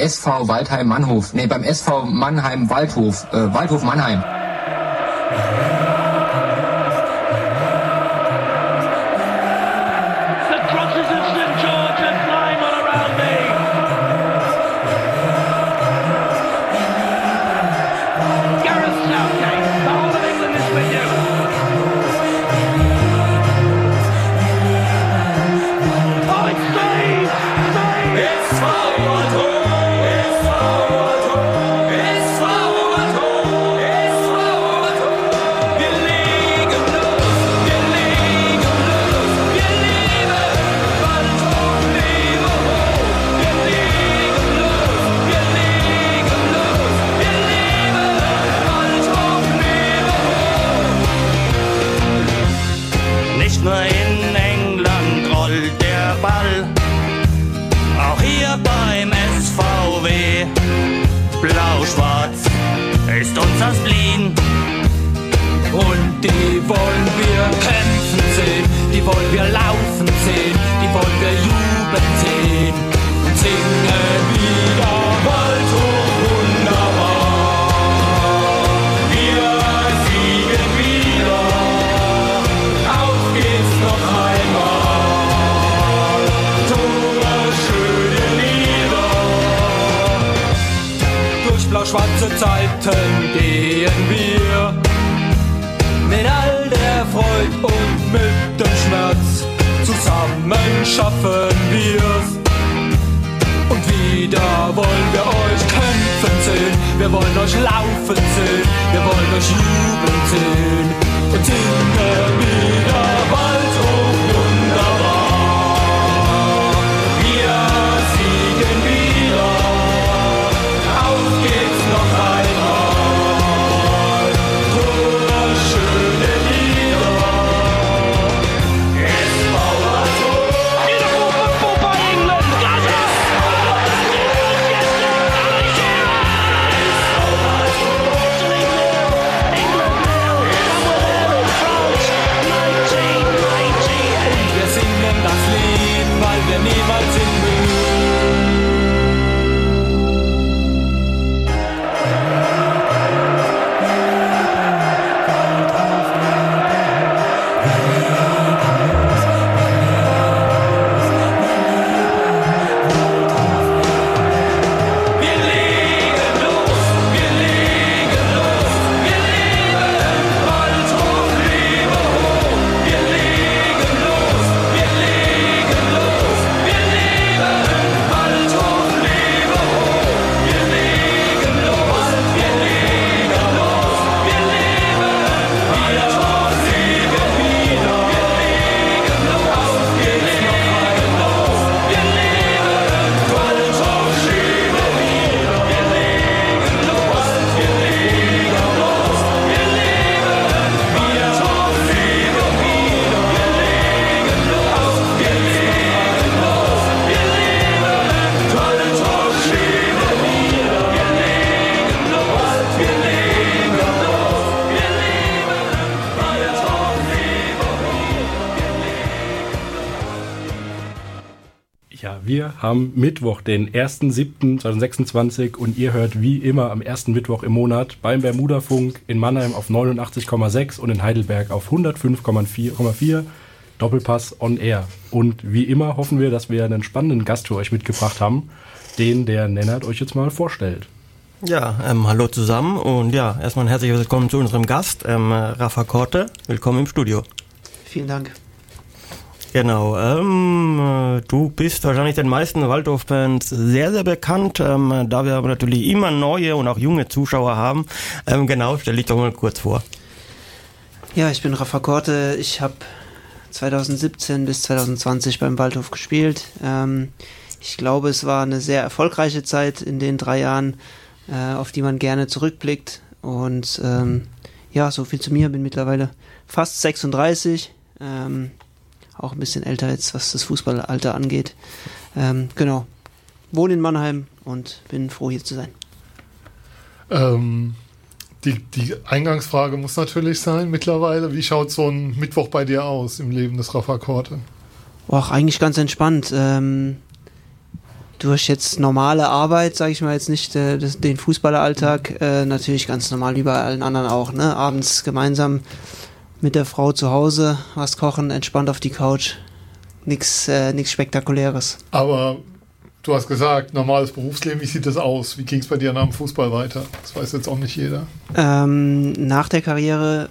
SV Waldheim Mannhof. Beim SV Mannheim Waldhof. Waldhof Mannheim. Schwarze Zeiten gehen wir, mit all der Freude und mit dem Schmerz, zusammen schaffen wir's. Und wieder wollen wir euch kämpfen sehen, wir wollen euch laufen sehen, wir wollen euch jubeln sehen und singen wieder Waldhof wunderbar. Wir siegen wieder. Auf geht's noch einmal, schöne Lieder. SV Waldhof. Beautiful football by England. Wir singen das Lied, weil wir niemals in Wir haben Mittwoch, den 1.7.2026 und ihr hört wie immer am ersten Mittwoch im Monat beim Bermuda-Funk in Mannheim auf 89,6 und in Heidelberg auf 105,4 Doppelpass on Air. Und wie immer hoffen wir, dass wir einen spannenden Gast für euch mitgebracht haben, den der Nennert euch jetzt mal vorstellt. Ja, hallo zusammen und ja, erstmal ein herzliches Willkommen zu unserem Gast, Rafa Korte. Willkommen im Studio. Vielen Dank. Genau, du bist wahrscheinlich den meisten Waldhof-Fans sehr, sehr bekannt, da wir aber natürlich immer neue und auch junge Zuschauer haben. Genau, stell dich doch mal kurz vor. Ja, ich bin Rafa Korte, ich habe 2017 bis 2020 beim Waldhof gespielt. Ich glaube, es war eine sehr erfolgreiche Zeit in den 3 Jahren, auf die man gerne zurückblickt. Und ja, so viel zu mir, bin mittlerweile fast 36, auch ein bisschen älter jetzt, was das Fußballalter angeht. Genau, wohne in Mannheim und bin froh, hier zu sein. Die Eingangsfrage muss natürlich sein, mittlerweile, wie schaut so ein Mittwoch bei dir aus im Leben des Rafa Korte? Eigentlich ganz entspannt. Du durch jetzt normale Arbeit, sage ich mal jetzt nicht den Fußballeralltag, natürlich ganz normal wie bei allen anderen auch, ne? Abends gemeinsam mit der Frau zu Hause was kochen, entspannt auf die Couch. Nichts Spektakuläres. Aber du hast gesagt, normales Berufsleben, wie sieht das aus? Wie ging es bei dir nach dem Fußball weiter? Das weiß jetzt auch nicht jeder. Nach der Karriere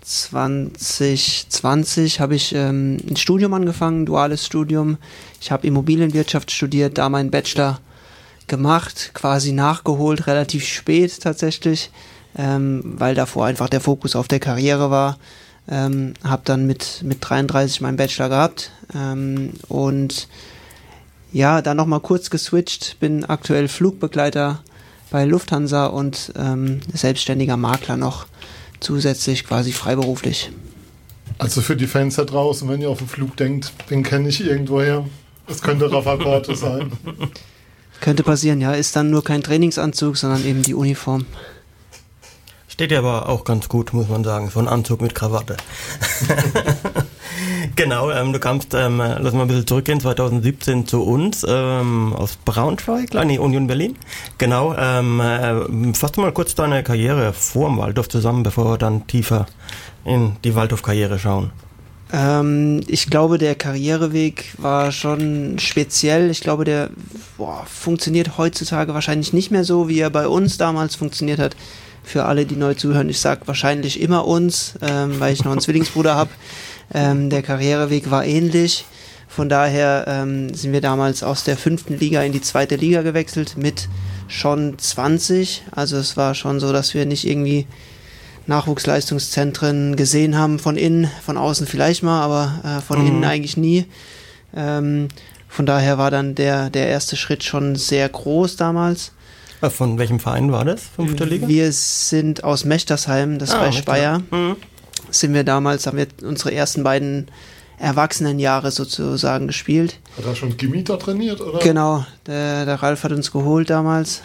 2020 habe ich ein Studium angefangen, ein duales Studium. Ich habe Immobilienwirtschaft studiert, da meinen Bachelor gemacht, quasi nachgeholt, relativ spät tatsächlich, weil davor einfach der Fokus auf der Karriere war. Habe dann mit 33 meinen Bachelor gehabt und ja, dann nochmal kurz geswitcht, bin aktuell Flugbegleiter bei Lufthansa und selbstständiger Makler noch zusätzlich quasi freiberuflich. Also für die Fans da draußen, wenn ihr auf den Flug denkt, den kenne ich irgendwoher, das könnte Rafa Korte sein. Könnte passieren, ja, ist dann nur kein Trainingsanzug, sondern eben die Uniform. Steht ja aber auch ganz gut, muss man sagen, so ein Anzug mit Krawatte. Genau, du kamst, lass mal ein bisschen zurückgehen, 2017 zu uns, aus Braunschweig, nee, Union Berlin. Genau, fass mal kurz deine Karriere vor dem Waldhof zusammen, bevor wir dann tiefer in die Waldhof-Karriere schauen. Ich glaube, der Karriereweg war schon speziell. Ich glaube, der funktioniert heutzutage wahrscheinlich nicht mehr so, wie er bei uns damals funktioniert hat. Für alle, die neu zuhören, ich sage wahrscheinlich immer uns, weil ich noch einen Zwillingsbruder habe. Der Karriereweg war ähnlich. Von daher sind wir damals aus der 5. Liga in die 2. Liga gewechselt mit schon 20. Also es war schon so, dass wir nicht irgendwie Nachwuchsleistungszentren gesehen haben von innen, von außen vielleicht mal, aber von innen eigentlich nie. Von daher war dann der erste Schritt schon sehr groß damals. Von welchem Verein war das? 5. Liga? Wir sind aus Mechtersheim, das bei Speyer. Haben wir unsere ersten beiden Erwachsenenjahre sozusagen gespielt. Hat er schon Gimmi da trainiert, oder? Genau, der Ralf hat uns geholt damals.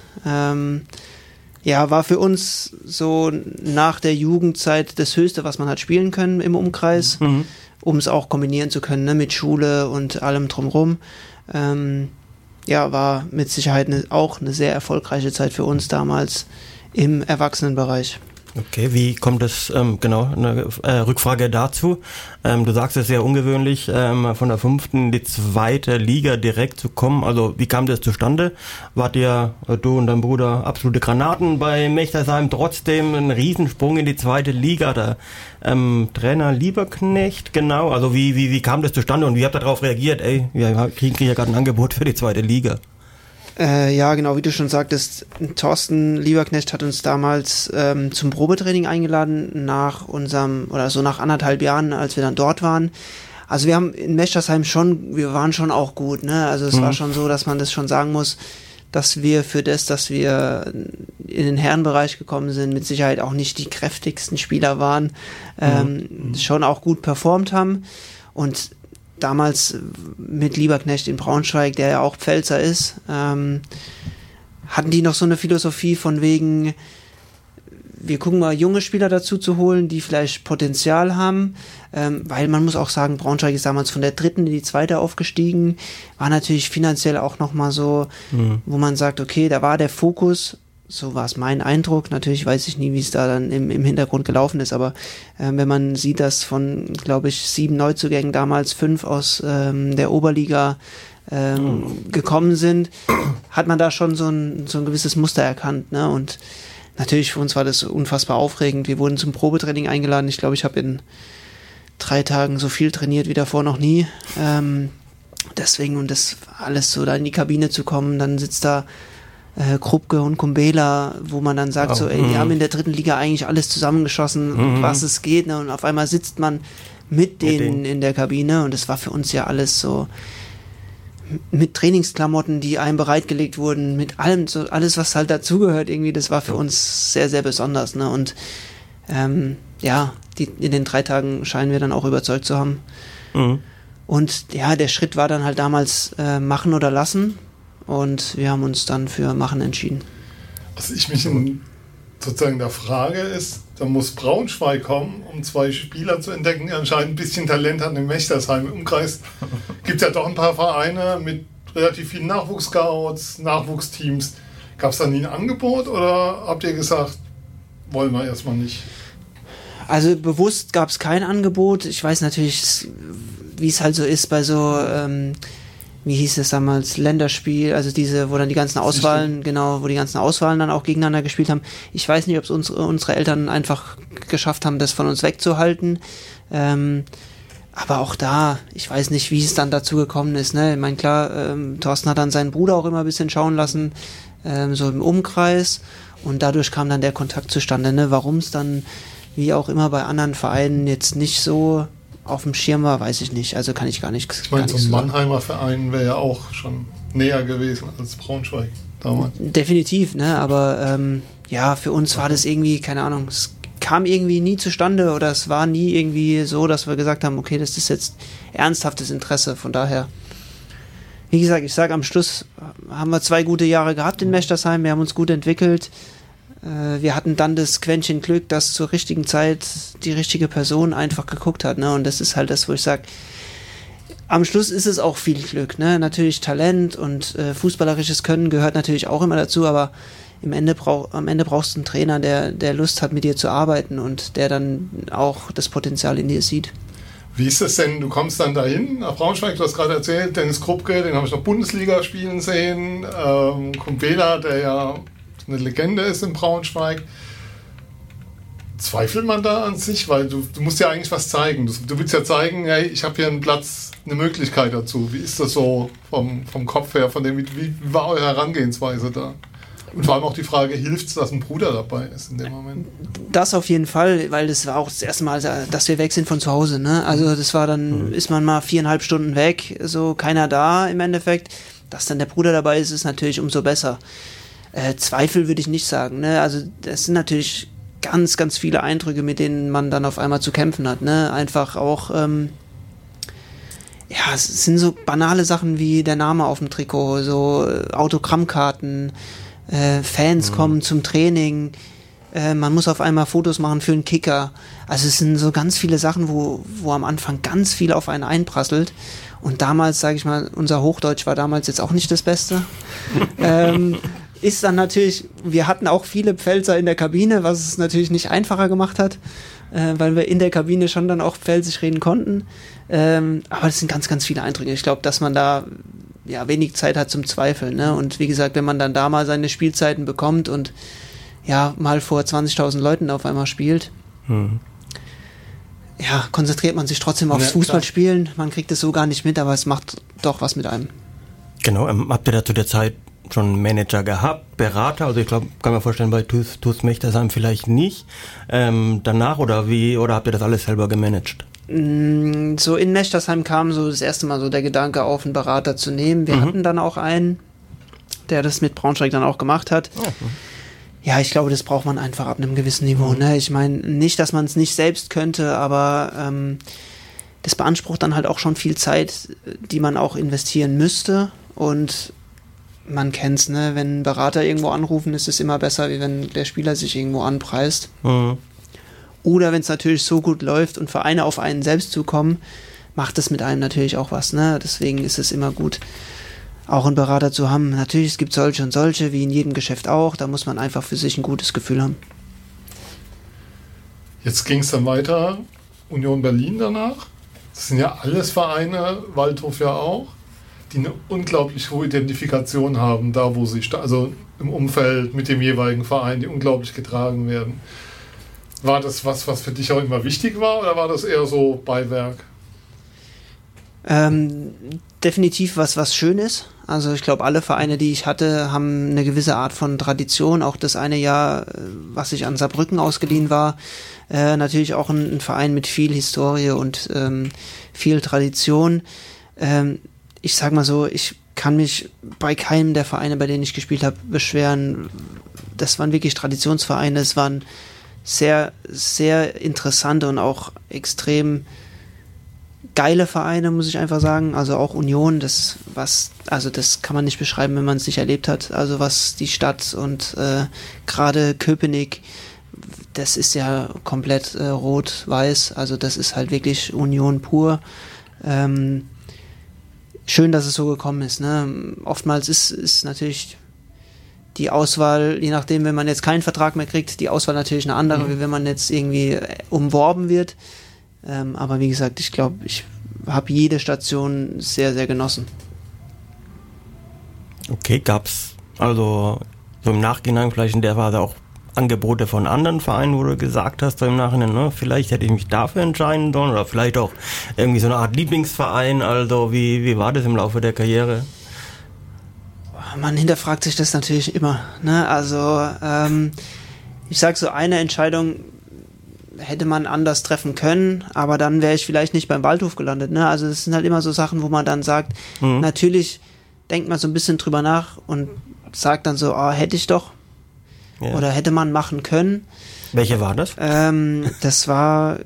War für uns so nach der Jugendzeit das Höchste, was man hat spielen können im Umkreis, um es auch kombinieren zu können, ne, mit Schule und allem drumherum. War mit Sicherheit auch eine sehr erfolgreiche Zeit für uns damals im Erwachsenenbereich. Okay, wie kommt es, eine Rückfrage dazu. Du sagst, es ist sehr ungewöhnlich, von der 5. in die 2. Liga direkt zu kommen. Also wie kam das zustande? Wart ihr, du und dein Bruder, absolute Granaten bei Mechtersheim, trotzdem ein Riesensprung in die 2. Liga? Der Trainer Lieberknecht, genau. Also wie kam das zustande und wie habt ihr darauf reagiert? Ey, wir kriegen ja gerade ein Angebot für die 2. Liga. Genau, wie du schon sagtest, Thorsten Lieberknecht hat uns damals zum Probetraining eingeladen nach 1,5 Jahren, als wir dann dort waren. Also wir haben in Mechtersheim wir waren schon auch gut, ne? Also es war schon so, dass man das schon sagen muss, dass wir dass wir in den Herrenbereich gekommen sind, mit Sicherheit auch nicht die kräftigsten Spieler waren, schon auch gut performt haben. Und damals mit Lieberknecht in Braunschweig, der ja auch Pfälzer ist, hatten die noch so eine Philosophie von wegen, wir gucken mal junge Spieler dazu zu holen, die vielleicht Potenzial haben, weil man muss auch sagen, Braunschweig ist damals von der 3. in die 2. aufgestiegen, war natürlich finanziell auch nochmal so, wo man sagt, okay, da war der Fokus, so war es mein Eindruck, natürlich weiß ich nie, wie es da dann im Hintergrund gelaufen ist, aber wenn man sieht, dass von, glaube ich, 7 Neuzugängen damals 5 aus der Oberliga gekommen sind, hat man da schon so ein gewisses Muster erkannt, ne? Und natürlich für uns war das unfassbar aufregend. Wir wurden zum Probetraining eingeladen. Ich glaube, ich habe in 3 Tagen so viel trainiert wie davor noch nie. Deswegen, und das alles so da in die Kabine zu kommen, dann sitzt da Krupke und Kumbela, wo man dann sagt, die haben in der 3. Liga eigentlich alles zusammengeschossen, was es geht, ne? Und auf einmal sitzt man mit denen in der Kabine und das war für uns ja alles so mit Trainingsklamotten, die einem bereitgelegt wurden, mit allem, so alles, was halt dazugehört irgendwie, das war für uns sehr, sehr besonders, ne? Und in den 3 Tagen scheinen wir dann auch überzeugt zu haben. Und ja, der Schritt war dann halt damals machen oder lassen. Und wir haben uns dann für Machen entschieden. Was ich mich sozusagen der Frage ist, da muss Braunschweig kommen, um 2 Spieler zu entdecken, die anscheinend ein bisschen Talent haben in Mechtersheim. Im Umkreis gibt es ja doch ein paar Vereine mit relativ viele Nachwuchsscouts, Nachwuchsteams. Gab es da nie ein Angebot oder habt ihr gesagt, wollen wir erstmal nicht? Also bewusst gab es kein Angebot. Ich weiß natürlich, wie es halt so ist bei so, wie hieß es damals, Länderspiel, also diese, wo dann die ganzen Auswahlen, genau, wo die ganzen Auswahlen dann auch gegeneinander gespielt haben. Ich weiß nicht, ob es unsere Eltern einfach geschafft haben, das von uns wegzuhalten. Aber auch da, ich weiß nicht, wie es dann dazu gekommen ist. Ne? Ich meine, klar, Thorsten hat dann seinen Bruder auch immer ein bisschen schauen lassen, so im Umkreis. Und dadurch kam dann der Kontakt zustande. Ne? Warum es dann, wie auch immer bei anderen Vereinen, jetzt nicht so auf dem Schirm war, weiß ich nicht. Also kann ich gar nicht. Ich meine, so ein Mannheimer Verein wäre ja auch schon näher gewesen als Braunschweig damals. Definitiv, ne? Aber ja, für uns war das irgendwie, keine Ahnung, es kam irgendwie nie zustande oder es war nie irgendwie so, dass wir gesagt haben, okay, das ist jetzt ernsthaftes Interesse. Von daher, wie gesagt, ich sage, am Schluss haben wir 2 gute Jahre gehabt in Mechtersheim, wir haben uns gut entwickelt. Wir hatten dann das Quäntchen Glück, dass zur richtigen Zeit die richtige Person einfach geguckt hat. Ne? Und das ist halt das, wo ich sage, am Schluss ist es auch viel Glück. Ne? Natürlich Talent und fußballerisches Können gehört natürlich auch immer dazu, aber am Ende brauchst du einen Trainer, der Lust hat, mit dir zu arbeiten und der dann auch das Potenzial in dir sieht. Wie ist es denn, du kommst dann dahin, nach Braunschweig, du hast gerade erzählt, Dennis Krupke, den habe ich noch Bundesliga spielen sehen, Kumpela, der ja eine Legende ist in Braunschweig. Zweifelt man da an sich? Weil du musst ja eigentlich was zeigen. Du willst ja zeigen, hey, ich habe hier einen Platz, eine Möglichkeit dazu. Wie ist das so vom Kopf her, von dem, wie war eure Herangehensweise da? Und vor allem auch die Frage, hilft es, dass ein Bruder dabei ist in dem Moment? Das auf jeden Fall, weil das war auch das erste Mal, dass wir weg sind von zu Hause. Ne? Also das war dann, ist man mal 4,5 Stunden weg, so keiner da im Endeffekt. Dass dann der Bruder dabei ist, ist natürlich umso besser. Zweifel würde ich nicht sagen. Ne? Also das sind natürlich ganz, ganz viele Eindrücke, mit denen man dann auf einmal zu kämpfen hat. Ne? Einfach auch, ja, es sind so banale Sachen wie der Name auf dem Trikot, so Autogrammkarten, Fans kommen zum Training, man muss auf einmal Fotos machen für einen Kicker. Also es sind so ganz viele Sachen, wo am Anfang ganz viel auf einen einprasselt. Und damals, sage ich mal, unser Hochdeutsch war damals jetzt auch nicht das Beste. Ist dann natürlich, wir hatten auch viele Pfälzer in der Kabine, was es natürlich nicht einfacher gemacht hat, weil wir in der Kabine schon dann auch pfälzisch reden konnten. Aber das sind ganz, ganz viele Eindrücke. Ich glaube, dass man da ja wenig Zeit hat zum Zweifeln. Ne? Und wie gesagt, wenn man dann da mal seine Spielzeiten bekommt und ja mal vor 20.000 Leuten auf einmal spielt, ja, konzentriert man sich trotzdem aufs Fußballspielen. Man kriegt es so gar nicht mit, aber es macht doch was mit einem. Genau, habt ihr da zu der Zeit schon Manager gehabt, Berater? Also ich glaube, kann mir vorstellen, bei TuS Mechtersheim vielleicht nicht. Danach oder habt ihr das alles selber gemanagt? So in Mechtersheim kam so das erste Mal so der Gedanke auf, einen Berater zu nehmen. Wir hatten dann auch einen, der das mit Braunschweig dann auch gemacht hat. Ja, ich glaube, das braucht man einfach ab einem gewissen Niveau. Ne? Ich meine, nicht, dass man es nicht selbst könnte, aber das beansprucht dann halt auch schon viel Zeit, die man auch investieren müsste. Und man kennt's, ne? Wenn Berater irgendwo anrufen, ist es immer besser, wie wenn der Spieler sich irgendwo anpreist. Oder wenn es natürlich so gut läuft und Vereine auf einen selbst zukommen, macht es mit einem natürlich auch was. Ne? Deswegen ist es immer gut, auch einen Berater zu haben. Natürlich, es gibt solche und solche, wie in jedem Geschäft auch. Da muss man einfach für sich ein gutes Gefühl haben. Jetzt ging es dann weiter, Union Berlin danach. Das sind ja alles Vereine, Waldhof ja auch, die eine unglaublich hohe Identifikation haben, da wo sie also im Umfeld mit dem jeweiligen Verein, die unglaublich getragen werden. War das was für dich auch immer wichtig war, oder war das eher so Beiwerk? Definitiv was Schönes. Also ich glaube, alle Vereine, die ich hatte, haben eine gewisse Art von Tradition. Auch das eine Jahr, was ich an Saarbrücken ausgeliehen war, natürlich auch ein Verein mit viel Historie und viel Tradition. Ich sag mal so, ich kann mich bei keinem der Vereine, bei denen ich gespielt habe, beschweren. Das waren wirklich Traditionsvereine. Es waren sehr, sehr interessante und auch extrem geile Vereine, muss ich einfach sagen. Also auch Union, das kann man nicht beschreiben, wenn man es nicht erlebt hat. Also was die Stadt und gerade Köpenick, das ist ja komplett rot-weiß. Also das ist halt wirklich Union pur. schön, dass es so gekommen ist. Ne? Oftmals ist natürlich die Auswahl, je nachdem, wenn man jetzt keinen Vertrag mehr kriegt, die Auswahl natürlich eine andere, wie wenn man jetzt irgendwie umworben wird. Aber wie gesagt, ich glaube, ich habe jede Station sehr, sehr genossen. Okay, gab's also so im Nachhinein vielleicht in der Phase auch Angebote von anderen Vereinen, wo du gesagt hast, so im Nachhinein, ne, vielleicht hätte ich mich dafür entscheiden sollen oder vielleicht auch irgendwie so eine Art Lieblingsverein, also wie war das im Laufe der Karriere? Man hinterfragt sich das natürlich immer, ne? Also ich sag so, eine Entscheidung hätte man anders treffen können, aber dann wäre ich vielleicht nicht beim Waldhof gelandet, ne? Also das sind halt immer so Sachen, wo man dann sagt, natürlich denkt man so ein bisschen drüber nach und sagt dann so, hätte ich doch. Ja. Oder hätte man machen können. Welche war das? Das war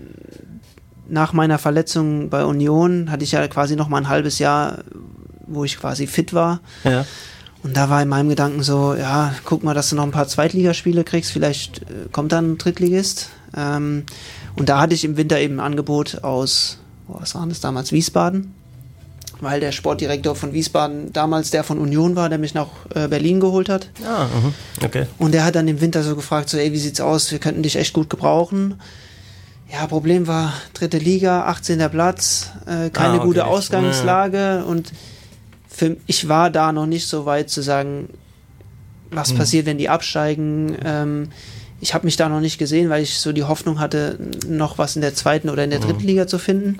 nach meiner Verletzung bei Union, hatte ich ja quasi noch mal ein halbes Jahr, wo ich quasi fit war. Ja. Und da war in meinem Gedanken so, ja, guck mal, dass du noch ein paar Zweitligaspiele kriegst, vielleicht kommt dann ein Drittligist. Und da hatte ich im Winter eben ein Angebot aus, was war das damals, Wiesbaden, weil der Sportdirektor von Wiesbaden damals der von Union war, der mich nach Berlin geholt hat. Okay. Und der hat dann im Winter so gefragt, so, ey, wie sieht's aus, wir könnten dich echt gut gebrauchen. Ja, Problem war, 3. Liga, 18. Platz, keine gute Ausgangslage und ich war da noch nicht so weit zu sagen, was passiert, wenn die absteigen. Ich habe mich da noch nicht gesehen, weil ich so die Hoffnung hatte, noch was in der 2. oder in der 3. Liga zu finden.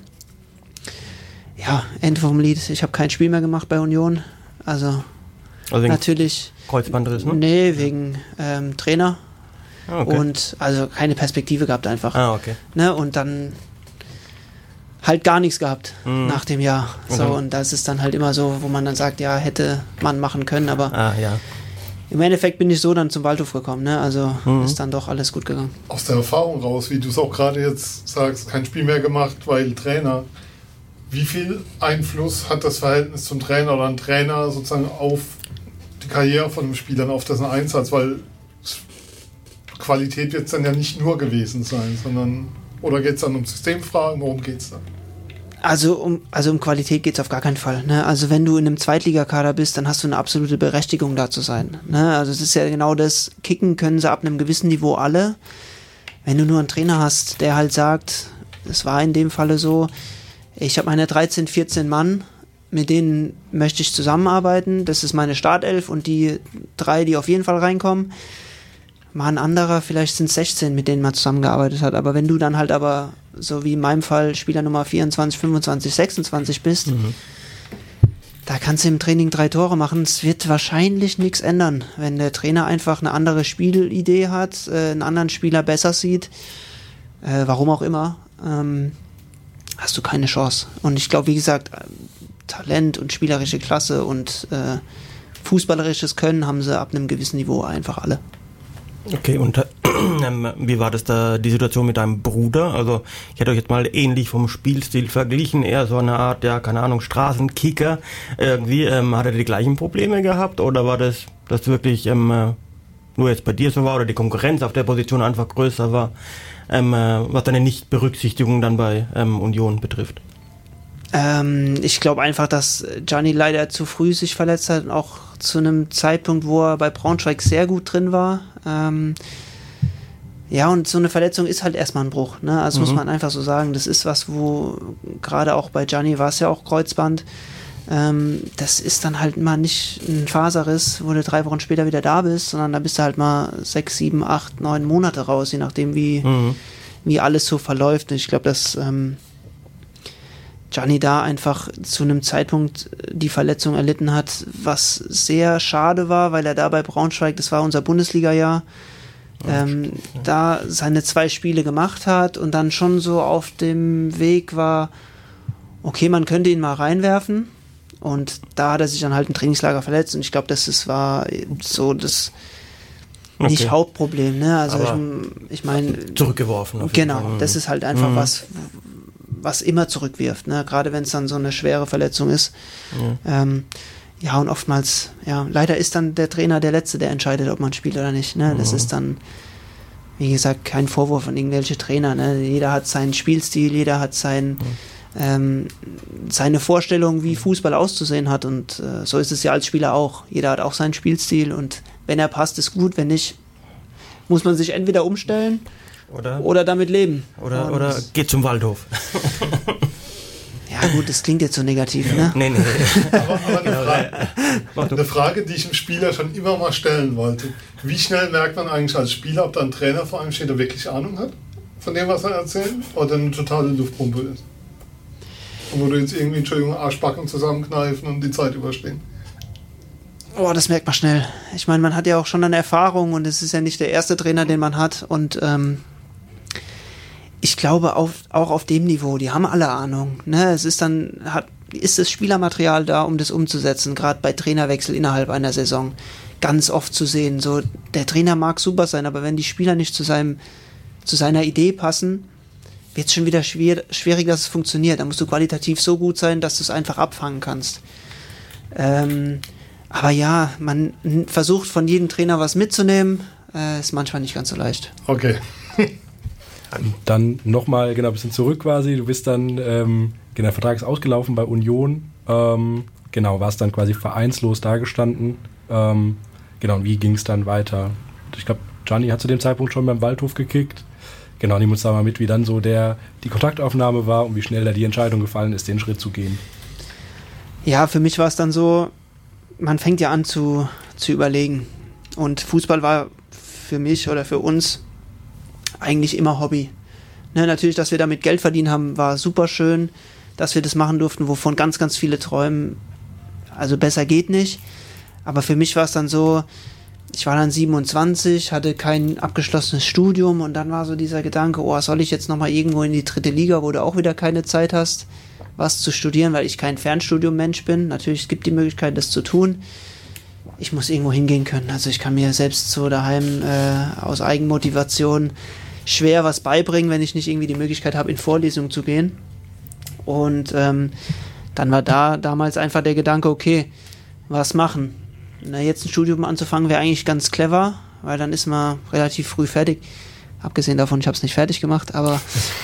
Ja, Ende vom Lied. Ich habe kein Spiel mehr gemacht bei Union. Also natürlich. Kreuzbandriss, ne? Nee, wegen Trainer. Okay. Und also keine Perspektive gehabt einfach. Okay. Ne? Und dann halt gar nichts gehabt nach dem Jahr. So, und das ist dann halt immer so, wo man dann sagt, ja, hätte man machen können, aber im Endeffekt bin ich so dann zum Waldhof gekommen, ne? Also ist dann doch alles gut gegangen. Aus der Erfahrung raus, wie du es auch gerade jetzt sagst, kein Spiel mehr gemacht, weil Trainer. Wie viel Einfluss hat das Verhältnis zum Trainer oder ein Trainer sozusagen auf die Karriere von einem Spieler, auf dessen Einsatz? Weil Qualität wird es dann ja nicht nur gewesen sein, sondern, oder geht es dann um Systemfragen? Worum geht es dann? Also um Qualität geht es auf gar keinen Fall. Ne? Also wenn du in einem Zweitligakader bist, dann hast du eine absolute Berechtigung, da zu sein. Ne? Also es ist ja genau das, kicken können sie ab einem gewissen Niveau alle. Wenn du nur einen Trainer hast, der halt sagt, es war in dem Falle so, ich habe meine 13, 14 Mann, mit denen möchte ich zusammenarbeiten. Das ist meine Startelf und die 3, die auf jeden Fall reinkommen. Mal ein anderer, vielleicht sind es 16, mit denen man zusammengearbeitet hat. Aber wenn du dann halt aber, so wie in meinem Fall, Spieler Nummer 24, 25, 26 bist, da kannst du im Training 3 Tore machen. Es wird wahrscheinlich nichts ändern, wenn der Trainer einfach eine andere Spielidee hat, einen anderen Spieler besser sieht, warum auch immer. Hast du keine Chance. Und ich glaube, wie gesagt, Talent und spielerische Klasse und fußballerisches Können haben sie ab einem gewissen Niveau einfach alle. Okay, und wie war das da, die Situation mit deinem Bruder? Also ich hätte euch jetzt mal ähnlich vom Spielstil verglichen, eher so eine Art, ja, keine Ahnung, Straßenkicker. Irgendwie, hat er die gleichen Probleme gehabt oder war das wirklich nur jetzt bei dir so war oder die Konkurrenz auf der Position einfach größer war? Was deine Nichtberücksichtigung dann bei Union betrifft? Ich glaube einfach, dass Gianni leider zu früh sich verletzt hat und auch zu einem Zeitpunkt, wo er bei Braunschweig sehr gut drin war. Ja, und so eine Verletzung ist halt erstmal ein Bruch, ne? Also muss man einfach so sagen, das ist was, wo gerade auch bei Gianni war es ja auch Kreuzband. Das ist dann halt mal nicht ein Faserriss, wo du 3 Wochen später wieder da bist, sondern da bist du halt mal 6, 7, 8, 9 Monate raus, je nachdem wie alles so verläuft. Und ich glaube, dass Gianni da einfach zu einem Zeitpunkt die Verletzung erlitten hat, was sehr schade war, weil er da bei Braunschweig, das war unser Bundesliga-Jahr, da seine 2 Spiele gemacht hat und dann schon so auf dem Weg war, okay, man könnte ihn mal reinwerfen. Und da hat er sich dann halt im Trainingslager verletzt und ich glaube, das war so das nicht Hauptproblem, ne? Also ich meine, zurückgeworfen. Genau, das ist halt einfach was immer zurückwirft, ne? Gerade wenn es dann so eine schwere Verletzung ist. Ja, und oftmals, ja, leider ist dann der Trainer der Letzte, der entscheidet, ob man spielt oder nicht, ne? Das ist dann, wie gesagt, kein Vorwurf an irgendwelche Trainer, ne? Jeder hat seinen Spielstil, jeder hat sein seine Vorstellung, wie Fußball auszusehen hat. Und so ist es ja als Spieler auch. Jeder hat auch seinen Spielstil und wenn er passt, ist gut. Wenn nicht, muss man sich entweder umstellen oder damit leben. Oder geht zum Waldhof. Ja gut, das klingt jetzt so negativ, ne? Nee. Aber eine Frage, die ich dem Spieler schon immer mal stellen wollte. Wie schnell merkt man eigentlich als Spieler, ob da ein Trainer vor einem steht, der wirklich Ahnung hat von dem, was er erzählt, oder eine totale Luftpumpe ist? Und wo du jetzt irgendwie, Arschbacken zusammenkneifen und die Zeit überstehen. Oh, das merkt man schnell. Ich meine, man hat ja auch schon eine Erfahrung und es ist ja nicht der erste Trainer, den man hat. Und ich glaube auch auf dem Niveau, die haben alle Ahnung. Ne? Es ist ist das Spielermaterial da, um das umzusetzen, gerade bei Trainerwechsel innerhalb einer Saison. Ganz oft zu sehen, so der Trainer mag super sein, aber wenn die Spieler nicht zu seiner Idee passen, wird es schon wieder schwierig, dass es funktioniert. Da musst du qualitativ so gut sein, dass du es einfach abfangen kannst. Aber ja, man versucht von jedem Trainer was mitzunehmen, ist manchmal nicht ganz so leicht. Okay. Dann nochmal ein bisschen zurück quasi. Du bist dann, der Vertrag ist ausgelaufen bei Union. Warst dann quasi vereinslos dagestanden. Und wie ging es dann weiter? Ich glaube, Gianni hat zu dem Zeitpunkt schon beim Waldhof gekickt. Genau, nimm uns da mal mit, wie dann so die Kontaktaufnahme war und wie schnell da die Entscheidung gefallen ist, den Schritt zu gehen. Ja, für mich war es dann so, man fängt ja an zu überlegen. Und Fußball war für mich oder für uns eigentlich immer Hobby. Ne, natürlich, dass wir damit Geld verdient haben, war super schön, dass wir das machen durften, wovon ganz, ganz viele träumen. Also besser geht nicht. Aber für mich war es dann so, ich war dann 27, hatte kein abgeschlossenes Studium und dann war so dieser Gedanke, soll ich jetzt nochmal irgendwo in die 3. Liga, wo du auch wieder keine Zeit hast, was zu studieren, weil ich kein Fernstudium-Mensch bin. Natürlich, es gibt die Möglichkeit, das zu tun. Ich muss irgendwo hingehen können. Also ich kann mir selbst so daheim aus Eigenmotivation schwer was beibringen, wenn ich nicht irgendwie die Möglichkeit habe, in Vorlesungen zu gehen. Und dann war damals einfach der Gedanke, okay, was machen? Jetzt ein Studium anzufangen wäre eigentlich ganz clever, weil dann ist man relativ früh fertig. Abgesehen davon, ich habe es nicht fertig gemacht, aber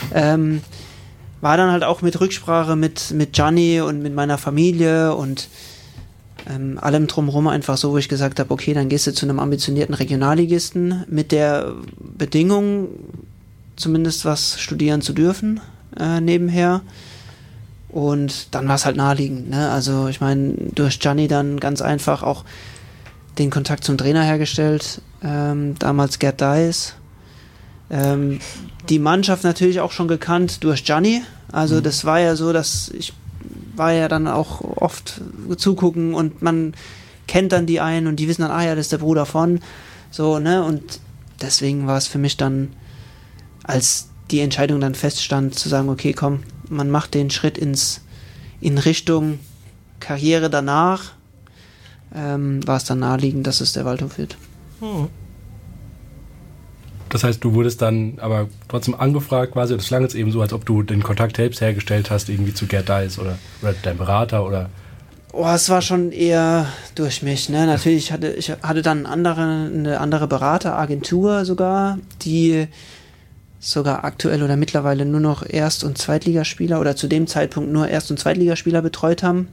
war dann halt auch mit Rücksprache mit Gianni und mit meiner Familie und allem drumherum einfach so, wo ich gesagt habe, okay, dann gehst du zu einem ambitionierten Regionalligisten mit der Bedingung, zumindest was studieren zu dürfen nebenher. Und dann war es halt naheliegend. Ne? Also ich meine, durch Gianni dann ganz einfach auch den Kontakt zum Trainer hergestellt, damals Gerd Deis. Die Mannschaft natürlich auch schon gekannt durch Gianni. Also das war ja so, dass ich war ja dann auch oft zugucken und man kennt dann die einen und die wissen dann, das ist der Bruder von. So, ne? Und deswegen war es für mich dann, als die Entscheidung dann feststand, zu sagen, okay, komm, man macht den Schritt in Richtung Karriere danach, war es dann naheliegend, dass es der Waldhof wird. Das heißt, du wurdest dann aber trotzdem angefragt quasi, das klang jetzt eben so, als ob du den Kontakt selbst hergestellt hast, irgendwie zu Gerd Deis oder dein Berater oder... Es war schon eher durch mich, ne? Natürlich ich hatte dann eine andere Berateragentur sogar, die sogar aktuell oder mittlerweile nur noch Erst- und Zweitligaspieler oder zu dem Zeitpunkt nur Erst- und Zweitligaspieler betreut haben.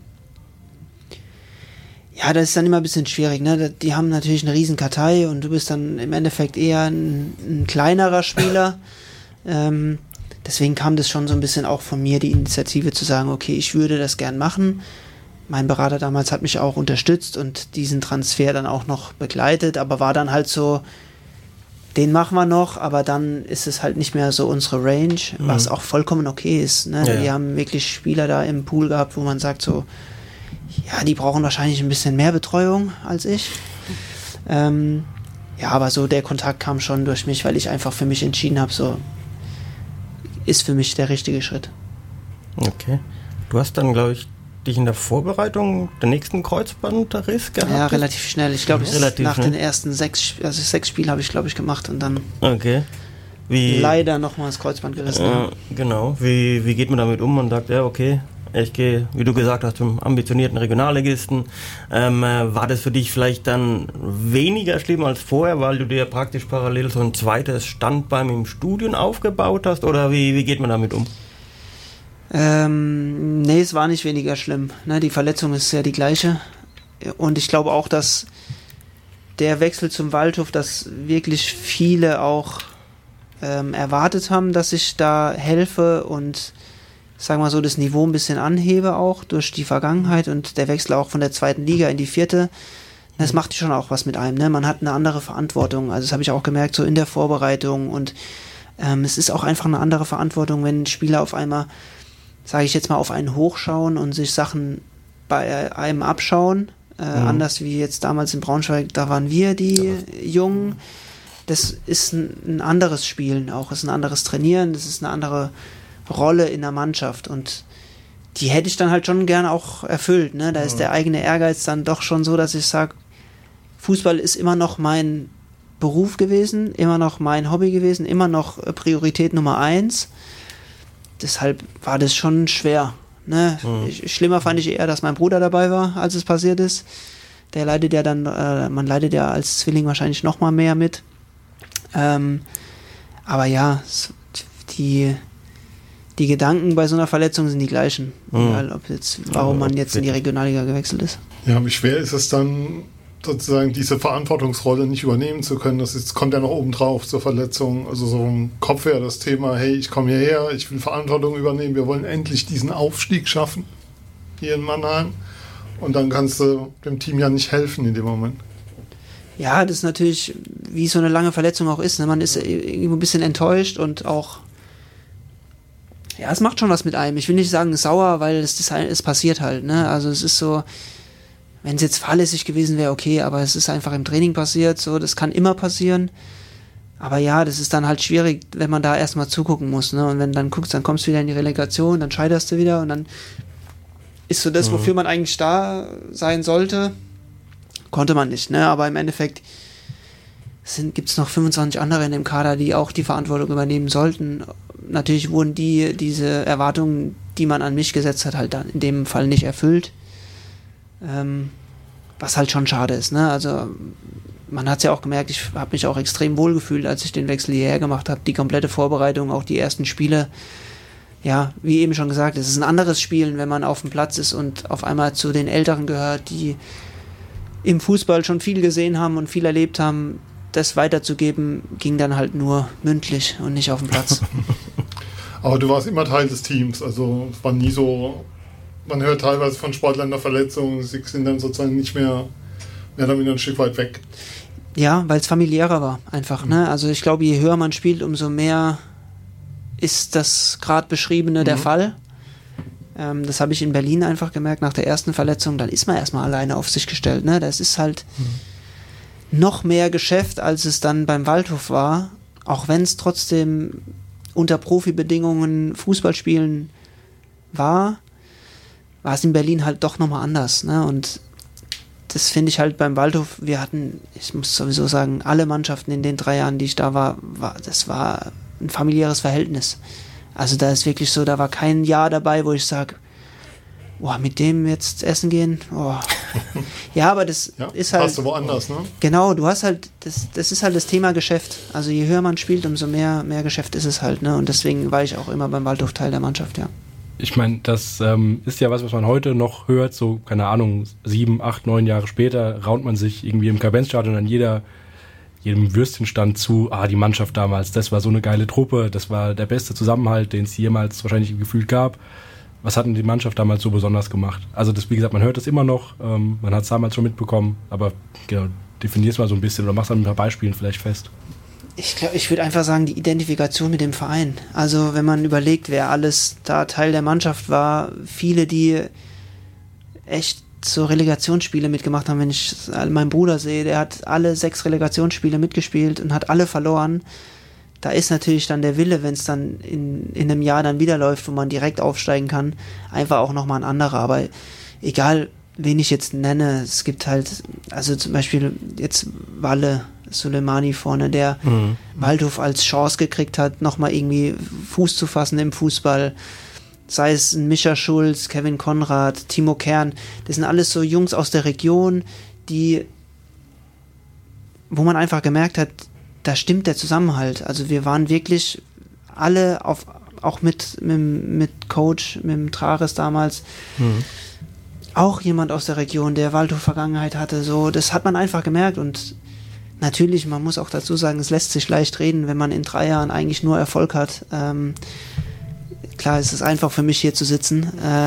Ja, das ist dann immer ein bisschen schwierig, ne? Die haben natürlich eine riesen Kartei und du bist dann im Endeffekt eher ein kleinerer Spieler. Deswegen kam das schon so ein bisschen auch von mir, die Initiative zu sagen, okay, ich würde das gern machen. Mein Berater damals hat mich auch unterstützt und diesen Transfer dann auch noch begleitet, aber war dann halt so, den machen wir noch, aber dann ist es halt nicht mehr so unsere Range, was auch vollkommen okay ist. Ne? Ja. Wir haben wirklich Spieler da im Pool gehabt, wo man sagt so, ja, die brauchen wahrscheinlich ein bisschen mehr Betreuung als ich. Aber so der Kontakt kam schon durch mich, weil ich einfach für mich entschieden habe, so ist für mich der richtige Schritt. Okay. Du hast dann, glaube ich, dich in der Vorbereitung der nächsten Kreuzbandriss gehabt? Ja, relativ schnell. Ich glaube, nach den ersten 6 Spielen habe ich, glaube ich, gemacht und dann leider nochmal das Kreuzband gerissen. Genau. Wie geht man damit um? Man sagt, ja, okay, ich gehe, wie du gesagt hast, zum ambitionierten Regionalligisten. War das für dich vielleicht dann weniger schlimm als vorher, weil du dir praktisch parallel so ein zweites Standbein im Studium aufgebaut hast? Oder wie geht man damit um? Nee, es war nicht weniger schlimm. Ne? Die Verletzung ist ja die gleiche. Und ich glaube auch, dass der Wechsel zum Waldhof, dass wirklich viele auch erwartet haben, dass ich da helfe und sagen wir mal so das Niveau ein bisschen anhebe auch durch die Vergangenheit und der Wechsel auch von der 2. Liga in die 4. Das macht schon auch was mit einem. Ne? Man hat eine andere Verantwortung. Also das habe ich auch gemerkt, so in der Vorbereitung und es ist auch einfach eine andere Verantwortung, wenn Spieler auf einmal, sage ich jetzt mal, auf einen hochschauen und sich Sachen bei einem abschauen. Anders wie jetzt damals in Braunschweig, da waren wir die Jungen. Das ist ein anderes Spielen auch, ist ein anderes Trainieren, das ist eine andere Rolle in der Mannschaft und die hätte ich dann halt schon gerne auch erfüllt. Ne? Da ist der eigene Ehrgeiz dann doch schon so, dass ich sage, Fußball ist immer noch mein Beruf gewesen, immer noch mein Hobby gewesen, immer noch Priorität Nummer 1. Deshalb war das schon schwer. Ne? Schlimmer fand ich eher, dass mein Bruder dabei war, als es passiert ist. Der leidet ja dann, man leidet ja als Zwilling wahrscheinlich noch mal mehr mit. Aber ja, die Gedanken bei so einer Verletzung sind die gleichen. Egal, ob jetzt, warum man jetzt in die Regionalliga gewechselt ist. Ja, wie schwer ist es dann, sozusagen diese Verantwortungsrolle nicht übernehmen zu können? Das kommt ja noch oben drauf zur Verletzung. Also so im Kopf wäre das Thema, hey, ich komme hierher, ich will Verantwortung übernehmen, wir wollen endlich diesen Aufstieg schaffen hier in Mannheim. Und dann kannst du dem Team ja nicht helfen in dem Moment. Ja, das ist natürlich, wie so eine lange Verletzung auch ist. Ne? Man ist irgendwo ein bisschen enttäuscht und auch, ja, es macht schon was mit einem. Ich will nicht sagen sauer, weil es passiert halt. Ne? Also es ist so, wenn es jetzt fahrlässig gewesen wäre, okay, aber es ist einfach im Training passiert, so, das kann immer passieren. Aber ja, das ist dann halt schwierig, wenn man da erstmal zugucken muss, ne? Und wenn du dann guckst, dann kommst du wieder in die Relegation, dann scheiterst du wieder und dann ist so das, wofür man eigentlich da sein sollte, konnte man nicht, ne? Aber im Endeffekt gibt es noch 25 andere in dem Kader, die auch die Verantwortung übernehmen sollten. Natürlich wurden diese Erwartungen, die man an mich gesetzt hat, halt dann in dem Fall nicht erfüllt. Was halt schon schade ist, ne? Also man hat es ja auch gemerkt, ich habe mich auch extrem wohl gefühlt, als ich den Wechsel hierher gemacht habe. Die komplette Vorbereitung, auch die ersten Spiele. Ja, wie eben schon gesagt, es ist ein anderes Spielen, wenn man auf dem Platz ist und auf einmal zu den Älteren gehört, die im Fußball schon viel gesehen haben und viel erlebt haben. Das weiterzugeben, ging dann halt nur mündlich und nicht auf dem Platz. Aber du warst immer Teil des Teams, also es war nie so. Man hört teilweise von Sportlern der Verletzungen, sie sind dann sozusagen nicht mehr damit ein Stück weit weg. Ja, weil es familiärer war, einfach. Ne? Also ich glaube, je höher man spielt, umso mehr ist das gerade Beschriebene der Fall. Das habe ich in Berlin einfach gemerkt, nach der ersten Verletzung, dann ist man erstmal alleine auf sich gestellt. Ne? Das ist halt noch mehr Geschäft, als es dann beim Waldhof war, auch wenn es trotzdem unter Profibedingungen Fußballspielen war es in Berlin halt doch nochmal anders. Ne? Und das finde ich halt beim Waldhof, wir hatten, ich muss sowieso sagen, alle Mannschaften in den 3 Jahren, die ich da war, das war ein familiäres Verhältnis. Also da ist wirklich so, da war kein Jahr dabei, wo ich sage, boah, mit dem jetzt essen gehen, oh. Ja, aber das ist halt... Hast du woanders, ne? Genau, du hast halt, das ist halt das Thema Geschäft. Also je höher man spielt, umso mehr Geschäft ist es halt, ne? Und deswegen war ich auch immer beim Waldhof Teil der Mannschaft, ja. Ich meine, das ist ja was man heute noch hört, so, keine Ahnung, 7, 8, 9 Jahre später raunt man sich irgendwie im Kavenzstadion an jedem Würstchenstand zu, die Mannschaft damals, das war so eine geile Truppe, das war der beste Zusammenhalt, den es jemals wahrscheinlich gefühlt gab. Was hat denn die Mannschaft damals so besonders gemacht? Also das, wie gesagt, man hört es immer noch, man hat es damals schon mitbekommen, aber genau, definier es mal so ein bisschen oder mach es an ein paar Beispielen vielleicht fest. Ich glaube, ich würde einfach sagen, die Identifikation mit dem Verein. Also wenn man überlegt, wer alles da Teil der Mannschaft war, viele, die echt so Relegationsspiele mitgemacht haben. Wenn ich meinen Bruder sehe, der hat alle 6 Relegationsspiele mitgespielt und hat alle verloren. Da ist natürlich dann der Wille, wenn es dann in einem Jahr dann wieder läuft, wo man direkt aufsteigen kann, einfach auch nochmal ein anderer. Aber egal, wen ich jetzt nenne, es gibt halt, also zum Beispiel jetzt Walle Suleimani vorne, der Waldhof als Chance gekriegt hat, nochmal irgendwie Fuß zu fassen im Fußball. Sei es ein Mischa Schulz, Kevin Konrad, Timo Kern, das sind alles so Jungs aus der Region, wo man einfach gemerkt hat, da stimmt der Zusammenhalt. Also wir waren wirklich alle auf auch mit Coach, mit dem Trares damals, auch jemand aus der Region, der Waldhof-Vergangenheit hatte, so, das hat man einfach gemerkt und natürlich, man muss auch dazu sagen, es lässt sich leicht reden, wenn man in 3 Jahren eigentlich nur Erfolg hat. Klar, es ist einfach für mich hier zu sitzen.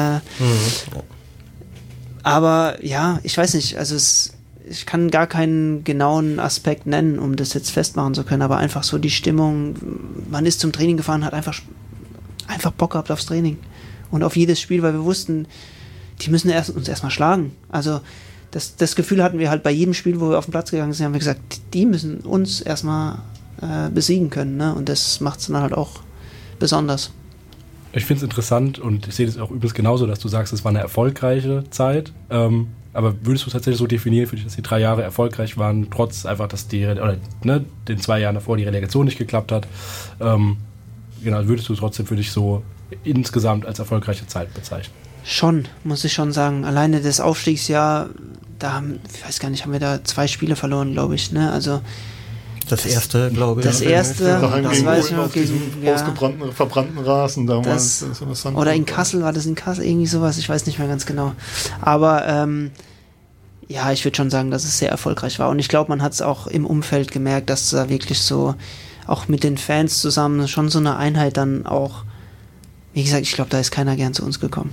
Aber ja, ich weiß nicht, also ich kann gar keinen genauen Aspekt nennen, um das jetzt festmachen zu können, aber einfach so die Stimmung, man ist zum Training gefahren, hat einfach Bock gehabt aufs Training und auf jedes Spiel, weil wir wussten, die müssen uns erstmal schlagen. Also das Gefühl hatten wir halt bei jedem Spiel, wo wir auf den Platz gegangen sind, haben wir gesagt, die müssen uns erstmal besiegen können, ne? Und das macht es dann halt auch besonders. Ich finde es interessant und ich sehe das auch übrigens genauso, dass du sagst, es war eine erfolgreiche Zeit. Aber würdest du tatsächlich so definieren für dich, dass die 3 Jahre erfolgreich waren, trotz einfach, dass den 2 Jahren davor die Relegation nicht geklappt hat? Genau, würdest du trotzdem für dich so insgesamt als erfolgreiche Zeit bezeichnen? Schon, muss ich schon sagen. Alleine das Aufstiegsjahr, ich weiß gar nicht, haben wir da 2 Spiele verloren, glaube ich, ne? Also das erste, glaube ich. Das erste, das weiß ich noch, verbrannten Rasen damals. Oder in Kassel, war das in Kassel irgendwie sowas? Ich weiß nicht mehr ganz genau. Aber ja, ich würde schon sagen, dass es sehr erfolgreich war. Und ich glaube, man hat es auch im Umfeld gemerkt, dass da wirklich so, auch mit den Fans zusammen, schon so eine Einheit dann auch, wie gesagt, ich glaube, da ist keiner gern zu uns gekommen.